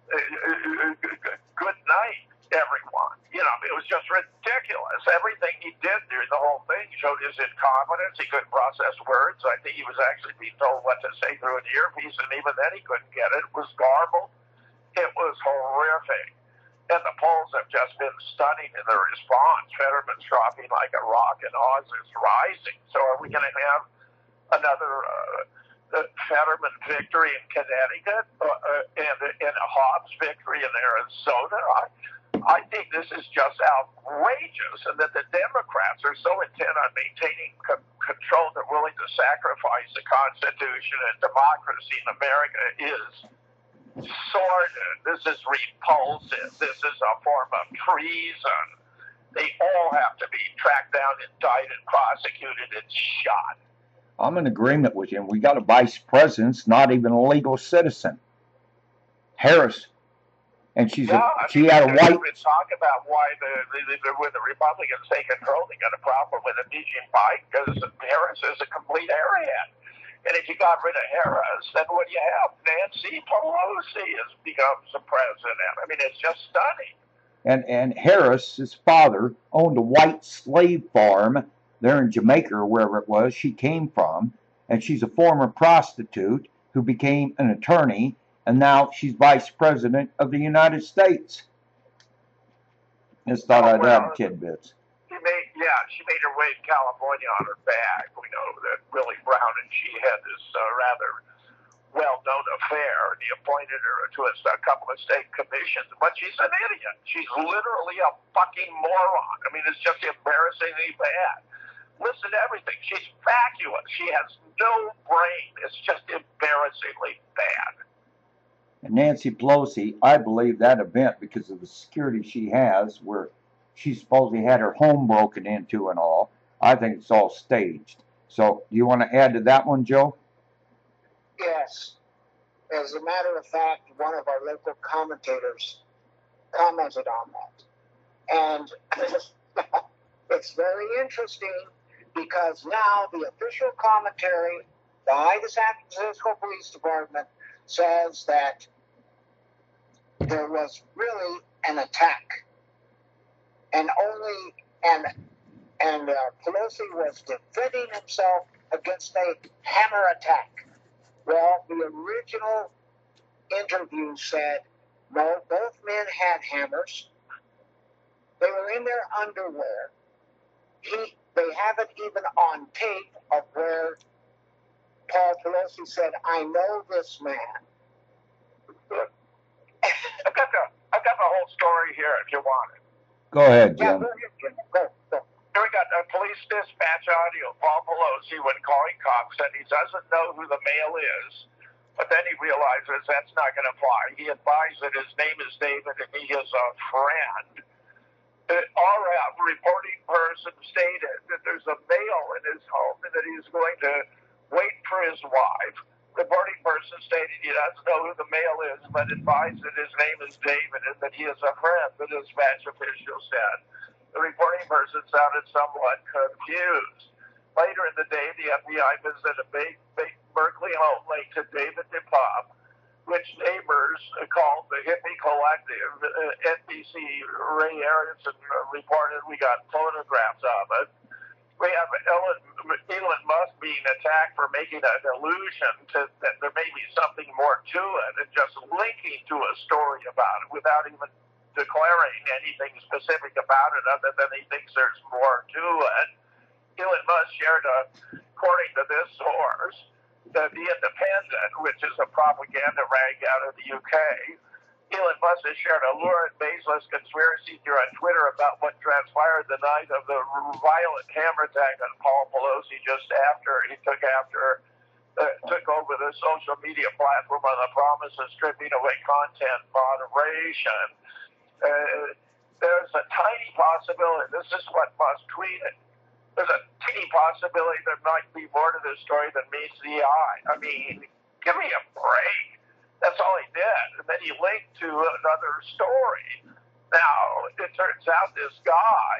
B: good night, everyone." It was just ridiculous. Everything he did during the whole thing showed his incompetence. He couldn't process words. I think he was actually being told what to say through an earpiece, and even then he couldn't get it. It was garbled. It was horrific. And the polls have just been stunning in their response. Fetterman's dropping like a rock, and Oz is rising. So are we going to have another Fetterman victory in Connecticut and a Hobbs victory in Arizona? I think this is just outrageous, and that the Democrats are so intent on maintaining control they're willing to sacrifice the Constitution and democracy in America is sordid. This is repulsive. This is a form of treason. They all have to be tracked down, indicted, prosecuted, and shot.
A: I'm in agreement with you. We got a vice president, not even a legal citizen, Harris. And she had a white.
B: We've been talking about why when the Republicans take control, they got a problem with impeaching Biden because Harris is a complete airhead. And if you got rid of Harris, then what do you have? Nancy Pelosi becomes the president. I mean, it's just stunning.
A: And Harris, his father, owned a white slave farm there in Jamaica or wherever it was she came from. And she's a former prostitute who became an attorney. And now she's vice president of the United States. Just thought I'd add tidbits.
B: She made her way to California on her back. We know that Willie Brown and she had this rather well-known affair, and he appointed her to a couple of state commissions. But she's an idiot. She's literally a fucking moron. I mean, it's just embarrassingly bad. Listen to everything. She's vacuous. She has no brain. It's just embarrassingly bad.
A: And Nancy Pelosi, I believe that event, because of the security she has, where she supposedly had her home broken into and all, I think it's all staged. So, do you want to add to that one, Joe?
C: Yes. As a matter of fact, one of our local commentators commented on that. And it's very interesting because now the official commentary by the San Francisco Police Department says that there was really an attack, and Pelosi was defending himself against a hammer attack. Well, the original interview said, no, both men had hammers. They were in their underwear. They have it even on tape of where Paul Pelosi said, "I know this man."
B: I've got the whole story here if you want it.
A: Go ahead,
C: Yeah,
A: Jim.
C: go ahead, Jim. Go.
B: Here we got a police dispatch audio. Paul Pelosi, when calling cops, said he doesn't know who the male is, but then he realizes that's not going to fly. He advised that his name is David and he is a friend. RF reporting person stated that there's a male in his home and that he's going to wait for his wife. Reporting person stated he doesn't know who the male is, but advised that his name is David and that he is a friend, the dispatch official said. The reporting person sounded somewhat confused. Later in the day, the FBI visited a Berkeley home linked to David DePape, which neighbors called the Hippie Collective. NBC Ray Aronson reported we got photographs of it. We have Elon Musk being attacked for making an allusion to that there may be something more to it and just linking to a story about it without even declaring anything specific about it other than he thinks there's more to it. Elon Musk shared, according to this source, The Independent, which is a propaganda rag out of the UK. Elon Musk has shared a lurid, baseless conspiracy theory on Twitter about what transpired the night of the violent hammer attack on Paul Pelosi just after he took over the social media platform on the promise of stripping away content moderation. There's a tiny possibility, this is what Musk tweeted, there's a teeny possibility there might be more to this story than meets the eye. I mean, give me a break. That's all he did. And then he linked to another story. Now, it turns out this guy,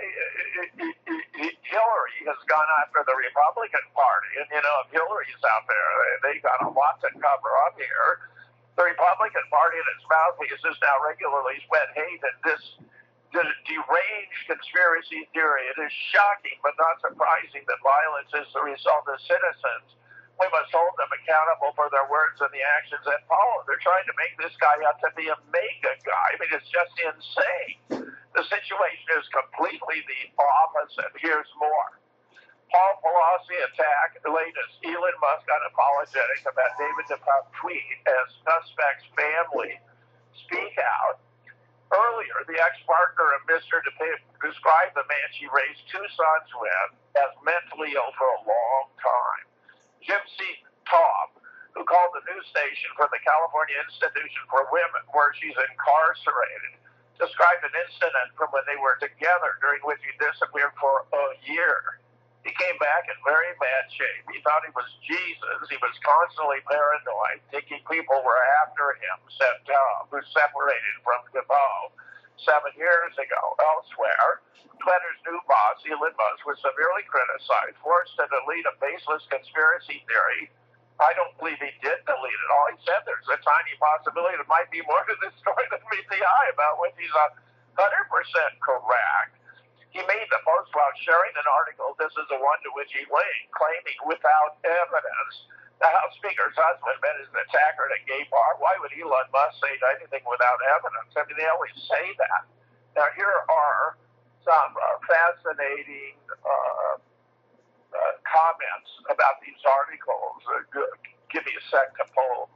B: Hillary, has gone after the Republican Party. And, if Hillary's out there, they got a lot to cover up here. The Republican Party and its mouthpieces now regularly spread hate and this deranged conspiracy theory. It is shocking but not surprising that violence is the result of citizens. We must hold them accountable for their words and the actions that follow. They're trying to make this guy out to be a mega guy. I mean, it's just insane. The situation is completely the opposite. Here's more. Paul Pelosi attack, the latest. Elon Musk unapologetic about David DePape tweet as suspect's family speak out. Earlier, the ex-partner of Mr. DePape described the man she raised two sons with as mentally ill for a long time. Jim C. Taub, who called the news station for the California Institution for Women, where she's incarcerated, described an incident from when they were together during which he disappeared for a year. He came back in very bad shape. He thought he was Jesus. He was constantly paranoid, thinking people were after him, said Taub, who separated from DePape 7 years ago. Elsewhere, Twitter's new boss, Elon Musk, was severely criticized, forced to delete a baseless conspiracy theory. I don't believe he did delete it. All he said, there's a tiny possibility there might be more to this story than meets the eye, about which he's 100% correct. He made the post while sharing an article. This is the one to which he linked, claiming without evidence the House Speaker's husband met his attacker at a gay bar. Why would Elon Musk say anything without evidence? I mean, they always say that. Now, here are some fascinating comments about these articles. Give me a sec to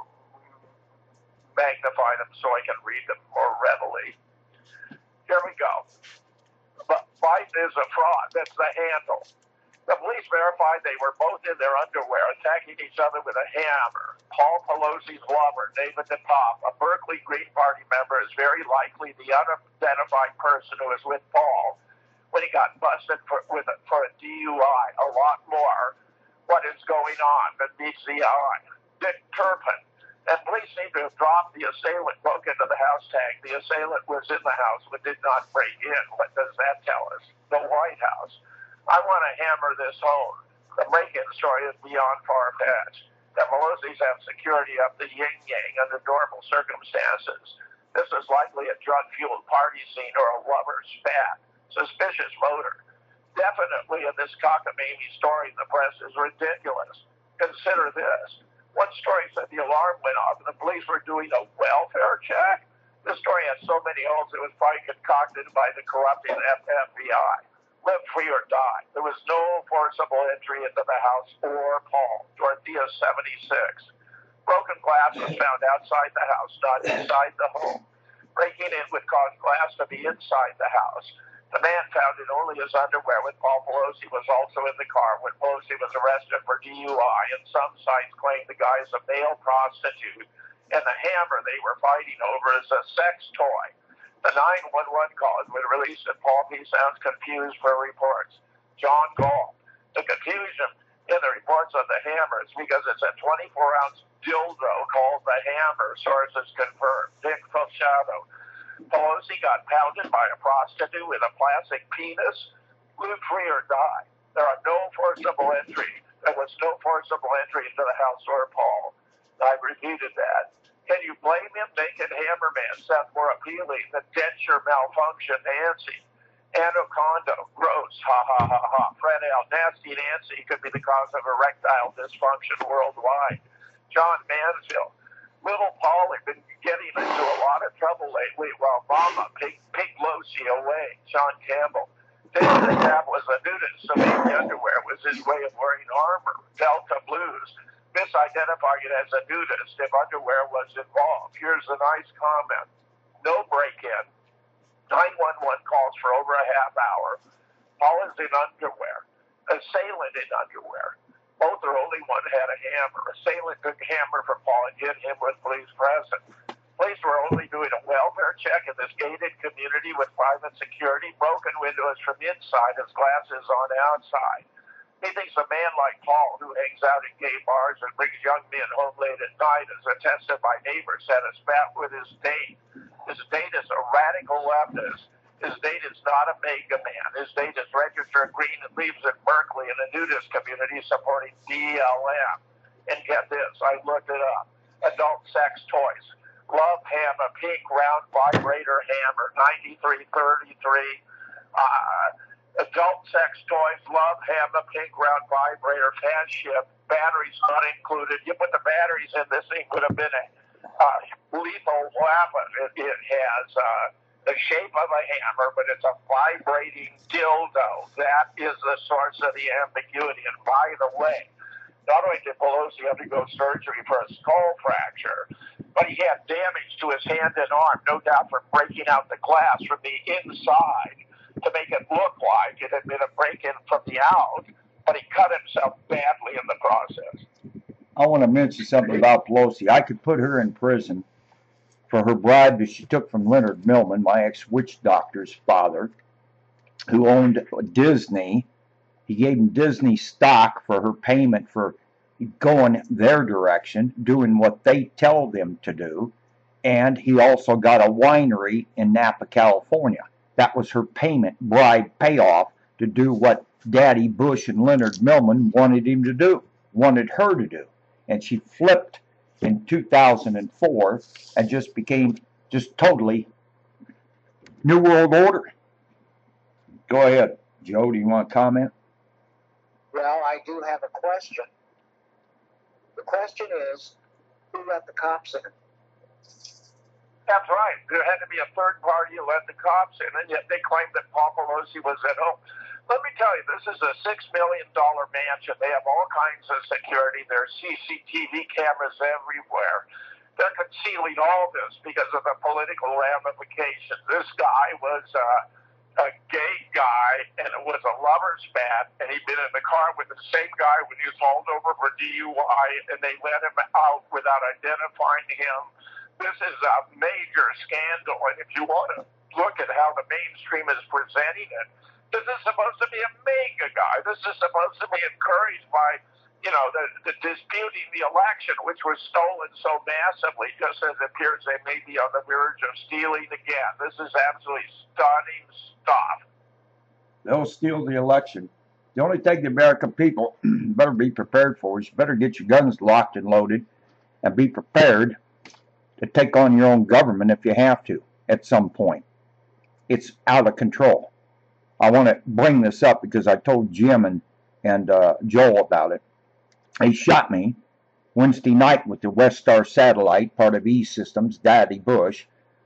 B: magnify them so I can read them more readily. Here we go. But Biden is a fraud. That's the handle. The police verified they were both in their underwear attacking each other with a hammer. Paul Pelosi's lover, David DePape, a Berkeley Green Party member, is very likely the unidentified person who was with Paul when he got busted for a DUI. A lot more what is going on that meets the eye. Dick Turpin. And police seem to have dropped the assailant, broke into the house tag. The assailant was in the house but did not break in. What does that tell us? The White House. I want to hammer this home. The break-in story is beyond far-fetched. The Pelosi's have security up the yin-yang under normal circumstances. This is likely a drug-fueled party scene or a lover's spat. Suspicious motor. Definitely in this cockamamie story in the press is ridiculous. Consider this. One story said the alarm went off and the police were doing a welfare check. This story has so many holes, it was probably concocted by the corrupting FBI. Live free or die. There was no forcible entry into the house or Paul. Dorothea 76. Broken glass was found outside the house, not inside the home. Breaking in would cause glass to be inside the house. The man found in only his underwear when Paul Pelosi was also in the car when Pelosi was arrested for DUI, and some sites claim the guy is a male prostitute, and the hammer they were fighting over is a sex toy. The 911 calls were released, and Paul P. sounds confused for reports. John Gall. The confusion in the reports of the hammer is because it's a 24-ounce dildo called the hammer, sources confirmed. Dick Fossado. Pelosi got pounded by a prostitute with a plastic penis. Live free or die. There are no forcible entry. There was no forcible entry into the house or Paul. I've repeated that. Can you blame him? Naked Hammer Man sounds more appealing than denture malfunction Nancy. Anaconda, gross, ha ha ha ha. Fred L. Nasty Nancy could be the cause of erectile dysfunction worldwide. John Mansfield. Little Paul had been getting into a lot of trouble lately while Mama picked Losi away. Sean Campbell. David Sapp was a nudist, so maybe underwear was his way of wearing armor. Delta Blues. Misidentifying it as a nudist if underwear was involved. Here's a nice comment. No break-in. 911 calls for over a half hour. Paul is in underwear. Assailant in underwear. Both or only one had a hammer. Assailant took a hammer from Paul and hit him with police present. Police were only doing a welfare check in this gated community with private security, broken windows from inside as glass is on outside. He thinks a man like Paul, who hangs out in gay bars and brings young men home late at night, is attested by neighbors, had a spat with his date. His date is a radical leftist. His date is not a mega man. His date is registered green and leaves in Berkeley in a nudist community supporting BLM. And get this, I looked it up. Adult sex toys. Love Hammer, pink round vibrator hammer, 9333. Adult sex toys, Love Hammer, pink round vibrator, fan ship, batteries not included. You put the batteries in, this thing would have been a lethal weapon. It has the shape of a hammer, but it's a vibrating dildo. That is the source of the ambiguity. And by the way, not only did Pelosi undergo surgery for a skull fracture, but he had damage to his hand and arm, no doubt from breaking out the glass from the inside to make it look like it had been a break-in from the out, but he cut himself badly in the process.
A: I want to mention something about Pelosi. I could put her in prison for her bribe that she took from Leonard Millman, my ex-witch doctor's father, who owned Disney. He gave him Disney stock for her payment for going their direction, doing what they tell them to do. And he also got a winery in Napa, California. That was her payment, bribe, payoff to do what Daddy Bush and Leonard Millman wanted him to do, wanted her to do. And she flipped in 2004 and just became just totally New World Order. Go ahead, Joe. Do you want to comment?
C: Well, I do have a question. The question is, who let the cops in?
B: That's right. There had to be a third party who let the cops in, and yet they claimed that Paul Pelosi was at home. Let me tell you, this is a $6 million mansion. They have all kinds of security. There are CCTV cameras everywhere. They're concealing all this because of the political ramifications. This guy was a gay guy, and it was a lover's spat, and he'd been in the car with the same guy when he was hauled over for DUI, and they let him out without identifying him. This is a major scandal, and if you want to look at how the mainstream is presenting it, this is supposed to be a mega guy. This is supposed to be encouraged by, the disputing the election, which was stolen so massively, just as it appears they may be on the verge of stealing again. This is absolutely stunning stuff.
A: They'll steal the election. The only thing the American people better be prepared for is you better get your guns locked and loaded and be prepared to take on your own government if you have to at some point. It's out of control. I want to bring this up because I told Jim and Joel about it. They shot me Wednesday night with the West Star satellite, part of E-Systems, Daddy Bush,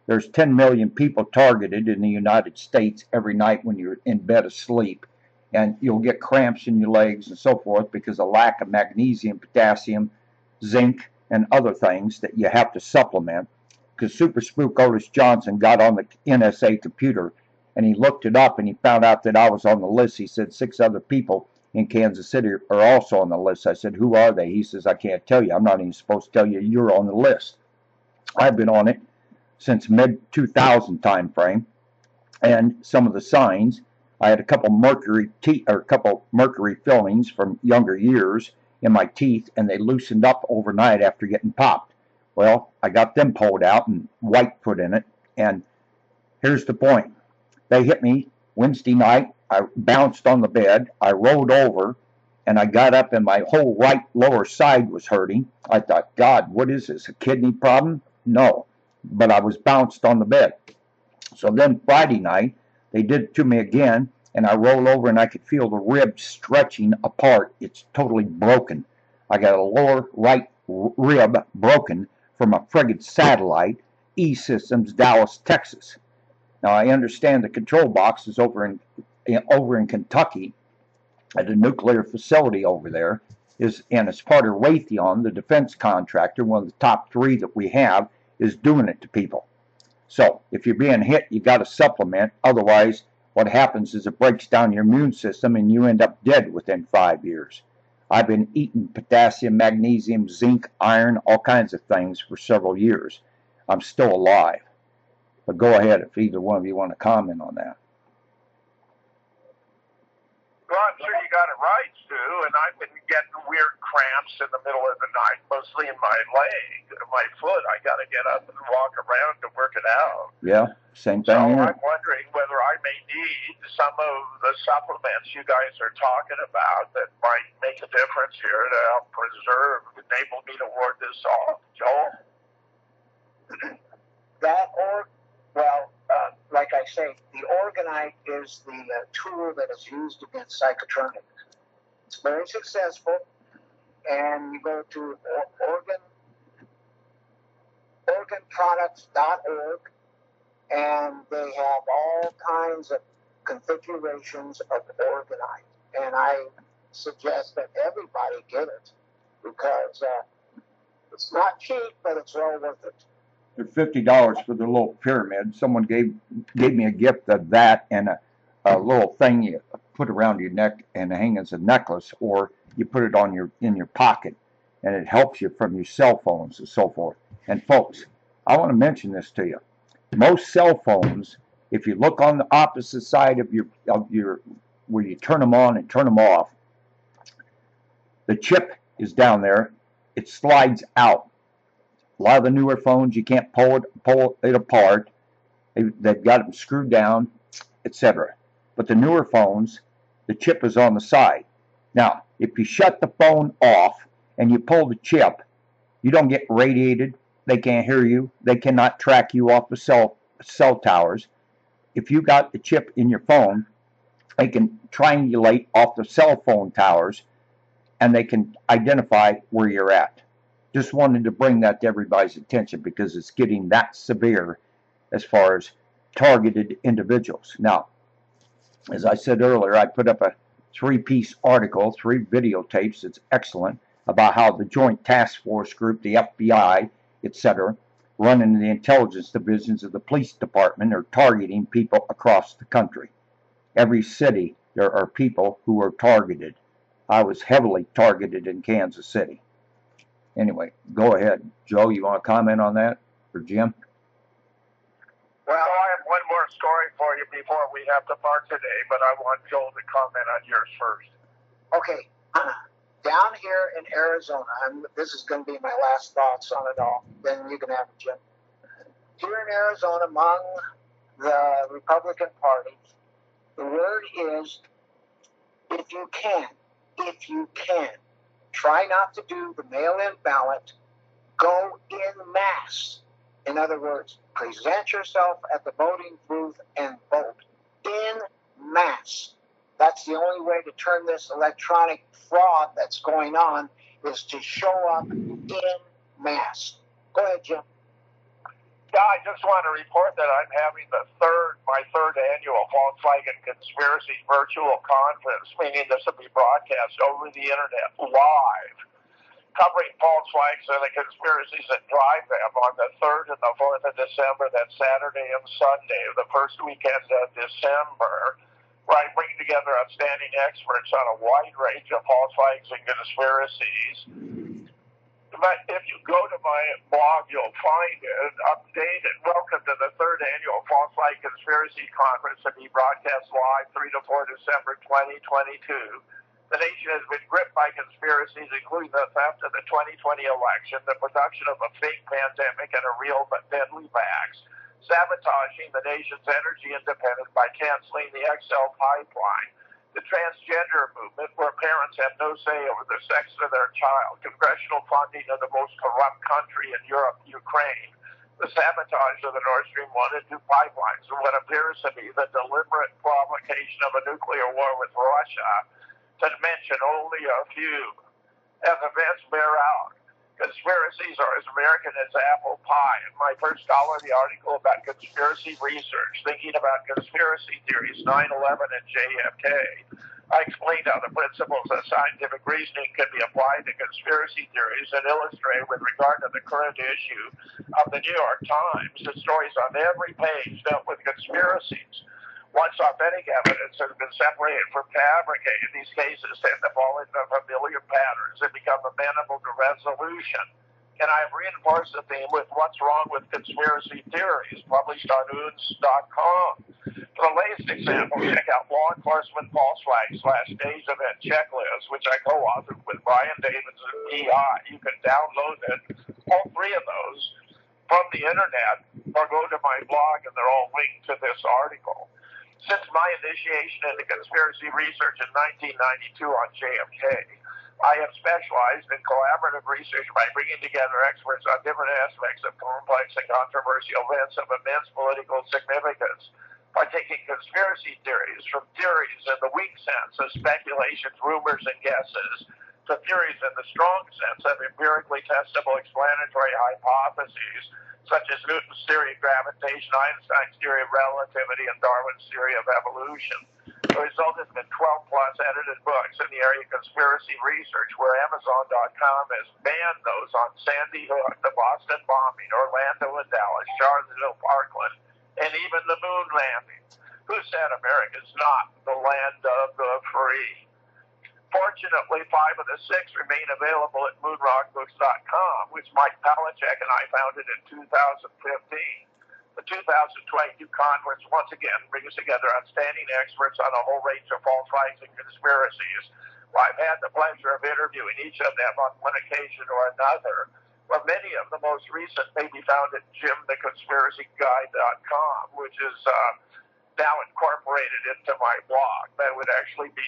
A: there's 10 million people targeted in the United States every night when you're in bed asleep. And you'll get cramps in your legs and so forth because of lack of magnesium, potassium, zinc, and other things that you have to supplement. Because Super Spook Otis Johnson got on the NSA computer and he looked it up and he found out that I was on the list. He said 6 other people in Kansas City are also on the list. I said, who are they? He says, I can't tell you. I'm not even supposed to tell you you're on the list. I've been on it since mid-2000 time frame, and some of the signs, I had a couple mercury fillings from younger years in my teeth, and they loosened up overnight after getting popped. Well, I got them pulled out and white put in it, and here's the point. They hit me Wednesday night. I bounced on the bed. I rolled over, and I got up, and my whole right lower side was hurting. I thought, God, what is this, a kidney problem? No, but I was bounced on the bed. So then Friday night, they did it to me again, and I rolled over, and I could feel the ribs stretching apart. It's totally broken. I got a lower right rib broken from a friggin' satellite, E-Systems, Dallas, Texas. Now, I understand the control box is over in Kentucky at a nuclear facility over there, and it's part of Raytheon, the defense contractor, one of the top 3 that we have, is doing it to people. So if you're being hit, you got to supplement. Otherwise, what happens is it breaks down your immune system and you end up dead within 5 years. I've been eating potassium, magnesium, zinc, iron, all kinds of things for several years. I'm still alive. But go ahead if either one of you want to comment on that.
B: Well, I'm sure you got it right, Stu, and I've been getting weird cramps in the middle of the night, mostly in my leg, my foot. I got to get up and walk around to work it out.
A: Yeah, same thing.
B: So
A: here.
B: I'm wondering whether I may need some of the supplements you guys are talking about that might make a difference here to help enable me to ward this off. Joel?
C: Like I say, the orgonite is the tool that is used against psychotronic. It's very successful, and you go to organproducts.org, and they have all kinds of configurations of orgonite. And I suggest that everybody get it because it's not cheap, but it's well worth it.
A: They're $50 for the little pyramid. Someone gave me a gift of that and a little thing you put around your neck and hang as a necklace, or you put it on in your pocket, and it helps you from your cell phones and so forth. And folks, I want to mention this to you. Most cell phones, if you look on the opposite side of your where you turn them on and turn them off, the chip is down there. It slides out. A lot of the newer phones, you can't pull it apart. They've got them screwed down, etc. But the newer phones, the chip is on the side. Now, if you shut the phone off and you pull the chip, you don't get radiated. They can't hear you. They cannot track you off the cell towers. If you got the chip in your phone, they can triangulate off the cell phone towers, and they can identify where you're at. Just wanted to bring that to everybody's attention because it's getting that severe as far as targeted individuals. Now, as I said earlier, I put up a 3-piece article, 3 videotapes. It's excellent about how the Joint Task Force Group, the FBI, etc., running the intelligence divisions of the police department are targeting people across the country. Every city, there are people who are targeted. I was heavily targeted in Kansas City. Anyway, go ahead. Joe, you want to comment on that? Or Jim?
B: Well, I have one more story for you before we have to part today, but I want Joel to comment on yours first.
C: Okay. Down here in Arizona, and this is going to be my last thoughts on it all, then you can have it, Jim. Here in Arizona, among the Republican Party, the word is, if you can, try not to do the mail-in ballot, go in mass. In other words, present yourself at the voting booth and vote in mass. That's the only way to turn this electronic fraud that's going on, is to show up in mass. Go ahead, Jim.
B: Yeah, I just want to report that I'm having my third annual Volkswagen Conspiracy Virtual Conference, meaning this will be broadcast over the internet live, covering false flags and the conspiracies that drive them on the 3rd and the 4th of December, that's Saturday and Sunday, the first weekend of December, where I bring together outstanding experts on a wide range of false flags and conspiracies. But if you go to my blog, you'll find it updated. Welcome to the 3rd annual False Flag Conspiracy Conference to be broadcast live 3 to 4 December 2022. The nation has been gripped by conspiracies, including the theft of the 2020 election, the production of a fake pandemic and a real but deadly vax, sabotaging the nation's energy independence by canceling the XL pipeline, the transgender movement, where parents have no say over the sex of their child, congressional funding of the most corrupt country in Europe, Ukraine, the sabotage of the Nord Stream 1 and 2 pipelines, and what appears to be the deliberate provocation of a nuclear war with Russia, to mention only a few. As events bear out, conspiracies are as American as apple pie. In my first scholarly article about conspiracy research, thinking about conspiracy theories, 9/11 and JFK, I explained how the principles of scientific reasoning can be applied to conspiracy theories and illustrate with regard to the current issue of the New York Times. The stories on every page dealt with conspiracies. Once authentic evidence has been separated from fabricated, these cases tend to fall into familiar patterns and become amenable to resolution. And I have reinforced the theme with What's Wrong with Conspiracy Theories, published on OONS.com. For the latest example, check out Law Enforcement False Flag / Days Event Checklist, which I co-authored with Brian Davidson, PI. You can download it, all 3 of those, from the internet, or go to my blog, and they're all linked to this article. Since my initiation into conspiracy research in 1992 on JFK, I have specialized in collaborative research by bringing together experts on different aspects of complex and controversial events of immense political significance, by taking conspiracy theories from theories in the weak sense of speculations, rumors, and guesses, to theories in the strong sense of empirically testable explanatory hypotheses, such as Newton's theory of gravitation, Einstein's theory of relativity, and Darwin's theory of evolution. The result has been 12-plus edited books in the area of conspiracy research, where Amazon.com has banned those on Sandy Hook, the Boston bombing, Orlando and Dallas, Charlottesville, Parkland, and even the moon landing. Who said America's not the land of the free? Fortunately, 5 of the 6 remain available at moonrockbooks.com, which Mike Palachek and I founded in 2015. The 2022 conference once again brings together outstanding experts on a whole range of false flags and conspiracies. Well, I've had the pleasure of interviewing each of them on one occasion or another. Well, many of the most recent may be found at JimTheConspiracyGuy.com, which is now incorporated into my blog. That would actually be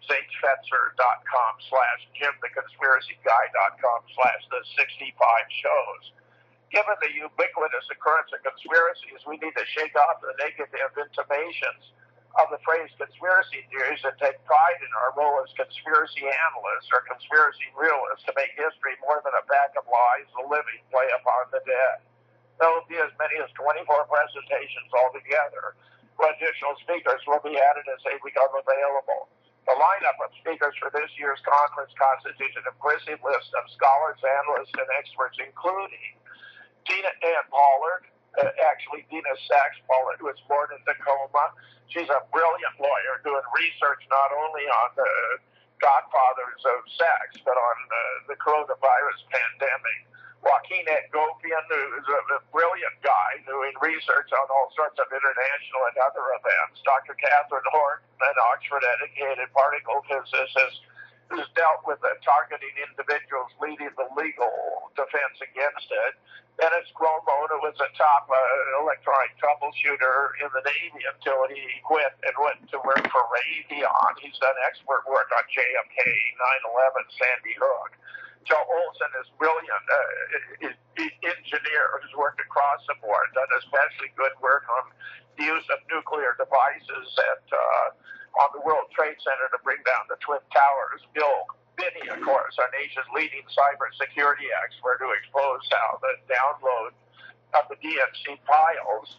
B: JamesHFetzer.com/JimTheConspiracyGuy.com/the 65 shows. Given the ubiquitous occurrence of conspiracies, we need to shake off the negative intimations of the phrase conspiracy theories and take pride in our role as conspiracy analysts or conspiracy realists to make history more than a pack of lies the living play upon the dead. There will be as many as 24 presentations altogether. Additional speakers will be added as they become available. The lineup of speakers for this year's conference constitutes an impressive list of scholars, analysts, and experts, including Tina Ann Pollard, Dina Sachs-Pollard, who was born in Tacoma. She's a brilliant lawyer doing research not only on the godfathers of sex, but on the coronavirus pandemic. Joaquin Gopian, who's a brilliant guy doing research on all sorts of international and other events. Dr. Catherine Horton, an Oxford-educated particle physicist who's dealt with targeting individuals leading the legal defense against it. Dennis Gromon, who was a top electronic troubleshooter in the Navy until he quit and went to work for Raytheon. He's done expert work on JFK, 9/11, Sandy Hook. Joe Olson is brilliant engineer who's worked across the board, done especially good work on the use of nuclear devices on the World Trade Center to bring down the Twin Towers. Bill Binney, of course, our nation's leading cybersecurity expert, who exposed how the download of the DNC files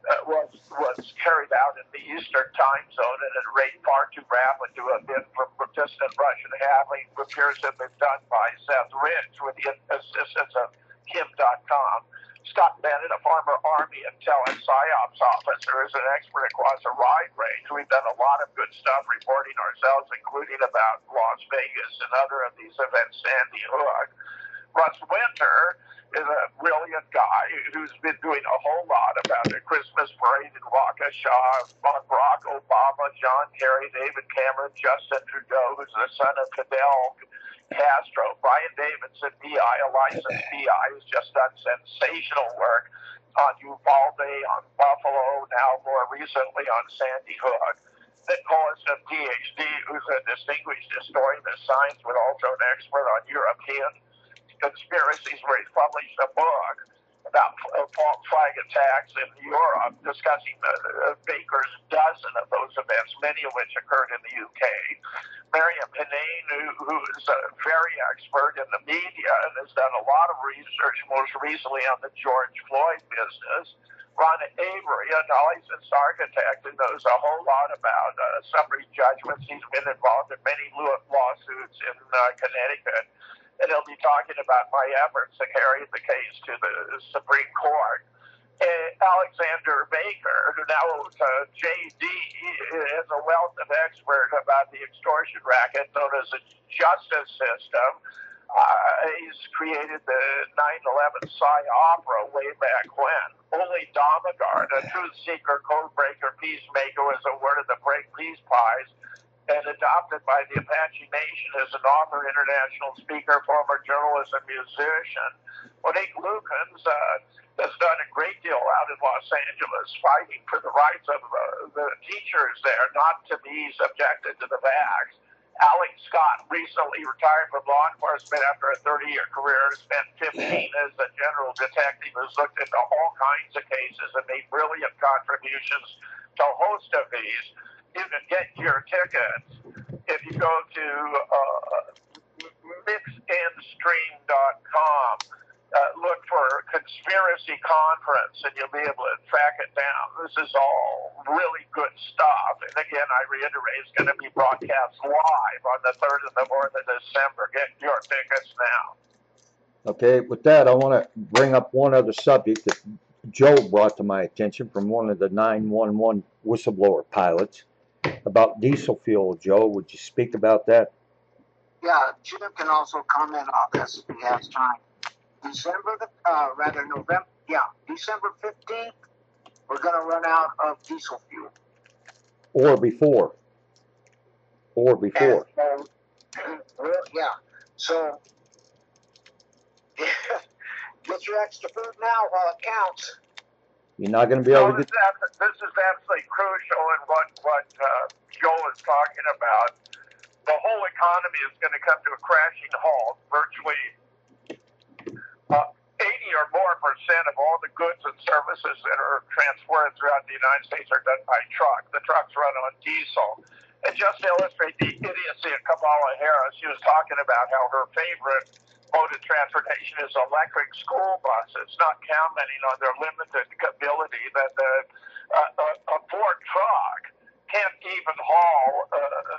B: was carried out in the Eastern time zone at a rate far too rapid to have been from distant Russian handling. Appears to have been done by Seth Rich with the assistance of Kim.com. Scott Bennett, a former Army Intel and PSYOPs officer, is an expert across a wide range. We've done a lot of good stuff reporting ourselves, including about Las Vegas and other of these events, Sandy Hook. Russ Winter is a brilliant guy who's been doing a whole lot about the Christmas parade in Waukesha, Barack Obama, John Kerry, David Cameron, Justin Trudeau, who's the son of Fidel Castro. Brian Davidson, BI, a licensed BI, has just done sensational work on Uvalde, on Buffalo, now more recently on Sandy Hook. Nick Collison, a PhD, who's a distinguished historian of science, but also an expert on European conspiracies, where he published a book about false flag attacks in Europe, discussing Baker's dozen of those events, many of which occurred in the UK. Miriam Hinane, who is very expert in the media and has done a lot of research, most recently on the George Floyd business. Ron Avery, a licensed architect who knows a whole lot about summary judgments. He's been involved in many lawsuits in Connecticut. And he'll be talking about my efforts to carry the case to the Supreme Court. Alexander Baker, who now owns JD, is a wealth of expert about the extortion racket known as the justice system. He's created the 9/11 Opera way back when. Only Damagard, a truth seeker, code breaker, peacemaker, was awarded the Break Peace Prize and adopted by the Apache Nation as an author, international speaker, former journalist, and musician. Monique Lukens has done a great deal out in Los Angeles fighting for the rights of the teachers there not to be subjected to the vax. Alex Scott recently retired from law enforcement after a 30-year career, spent 15 as a general detective who's looked into all kinds of cases and made brilliant contributions to a host of these. You can get your tickets if you go to mixandstream.com. Look for Conspiracy Conference, and you'll be able to track it down. This is all really good stuff. And again, I reiterate, it's going to be broadcast live on the 3rd and the 4th of December. Get your tickets now.
A: Okay, with that, I want to bring up one other subject that Joe brought to my attention from one of the 911 whistleblower pilots about diesel fuel. Joe, would you speak about that?
C: Yeah, Jim can also comment on this if he has time. December 15th, we're going to run out of diesel fuel.
A: Or before.
C: And, yeah. So, get your extra food now while it counts.
A: You're not going to be able to get...
B: This is absolutely crucial in what Joel is talking about. The whole economy is going to come to a crashing halt. Virtually 80 or more % of all the goods and services that are transported throughout the United States are done by truck. The trucks run on diesel. And just to illustrate the idiocy of Kamala Harris, she was talking about how her favorite mode of transportation is electric school buses, not commenting on their limited ability that a Ford truck can't even haul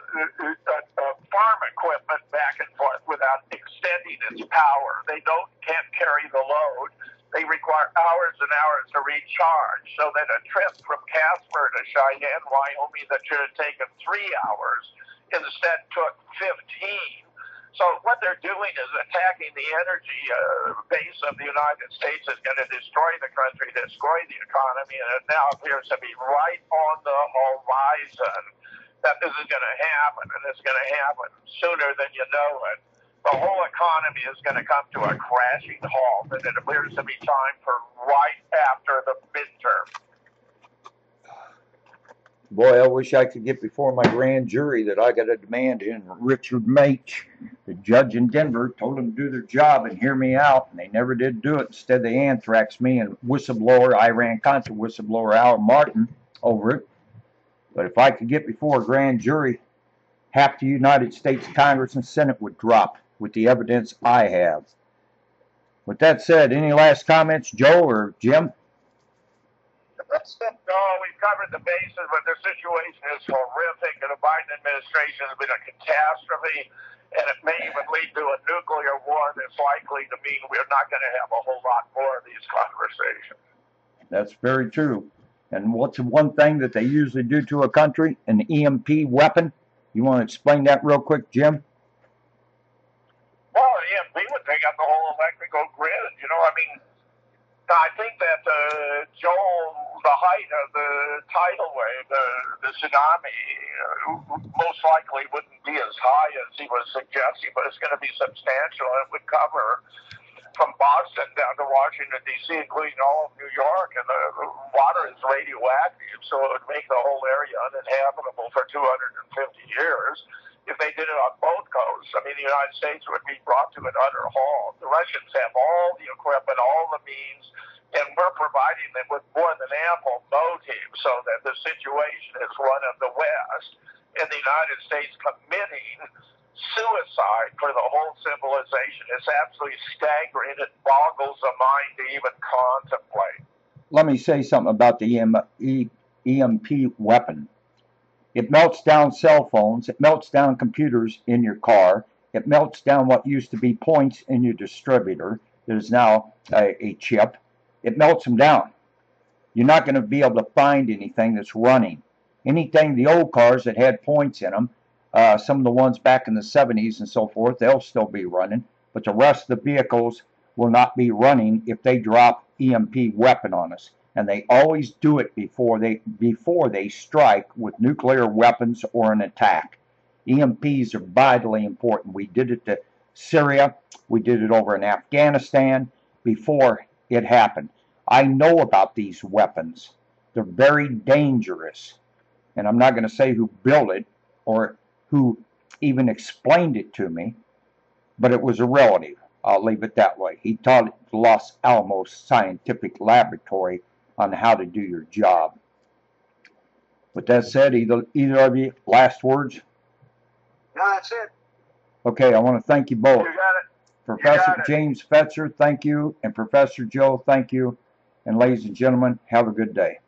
B: farm equipment back and forth without extending its power. They can't carry the load. They require hours and hours to recharge, so that a trip from Casper to Cheyenne, Wyoming, that should have taken 3 hours instead took 15. So what they're doing is attacking the energy base of the United States. Is going to destroy the country, destroy the economy, and it now appears to be right on the horizon that this is going to happen, and it's going to happen sooner than you know it. The whole economy is going to come to a crashing halt, and it appears to be time for right after the midterm.
A: Boy, I wish I could get before my grand jury that I got a demand in. Richard Maich, the judge in Denver, told them to do their job and hear me out, and they never did do it. Instead, they anthraxed me and whistleblower, Iran-Contra whistleblower Al Martin over it. But if I could get before a grand jury, half the United States Congress and Senate would drop with the evidence I have. With that said, any last comments, Joe or Jim?
B: No, we've covered the bases, but the situation is horrific, and the Biden administration has been a catastrophe, and it may even lead to a nuclear war that's likely to mean we're not going to have a whole lot more of these conversations.
A: That's very true. And what's one thing that they usually do to a country? An EMP weapon? You want to explain that real quick, Jim?
B: Well, an EMP would take out the whole electrical grid. You know, I mean, I think that the height of the tidal wave, the tsunami, most likely wouldn't be as high as he was suggesting, but it's going to be substantial. It would cover from Boston down to Washington, D.C., including all of New York, and the water is radioactive, so it would make the whole area uninhabitable for 250 years. If they did it on both coasts, I mean, the United States would be brought to an utter halt. The Russians have all the equipment, all the means, and we're providing them with more than ample motive so that the situation is one of the West and the United States committing suicide for the whole civilization. It's absolutely staggering. It boggles the mind to even contemplate.
A: Let me say something about the EMP weapon. It melts down cell phones. It melts down computers in your car. It melts down what used to be points in your distributor. There's now a chip. It melts them down. You're not going to be able to find anything that's running. Anything, the old cars that had points in them, some of the ones back in the 70s and so forth, they'll still be running. But the rest of the vehicles will not be running if they drop EMP weapon on us. And they always do it before they strike with nuclear weapons or an attack. EMPs are vitally important. We did it to Syria. We did it over in Afghanistan before it happened. I know about these weapons. They're very dangerous. And I'm not going to say who built it or who even explained it to me, but it was a relative. I'll leave it that way. He taught at the Los Alamos Scientific Laboratory on how to do your job. With that said, either of you, last words?
C: No, that's it.
A: Okay, I want to thank you both.
B: You got it.
A: Professor James Fetzer, thank you. And Professor Joe, thank you. And ladies and gentlemen, have a good day.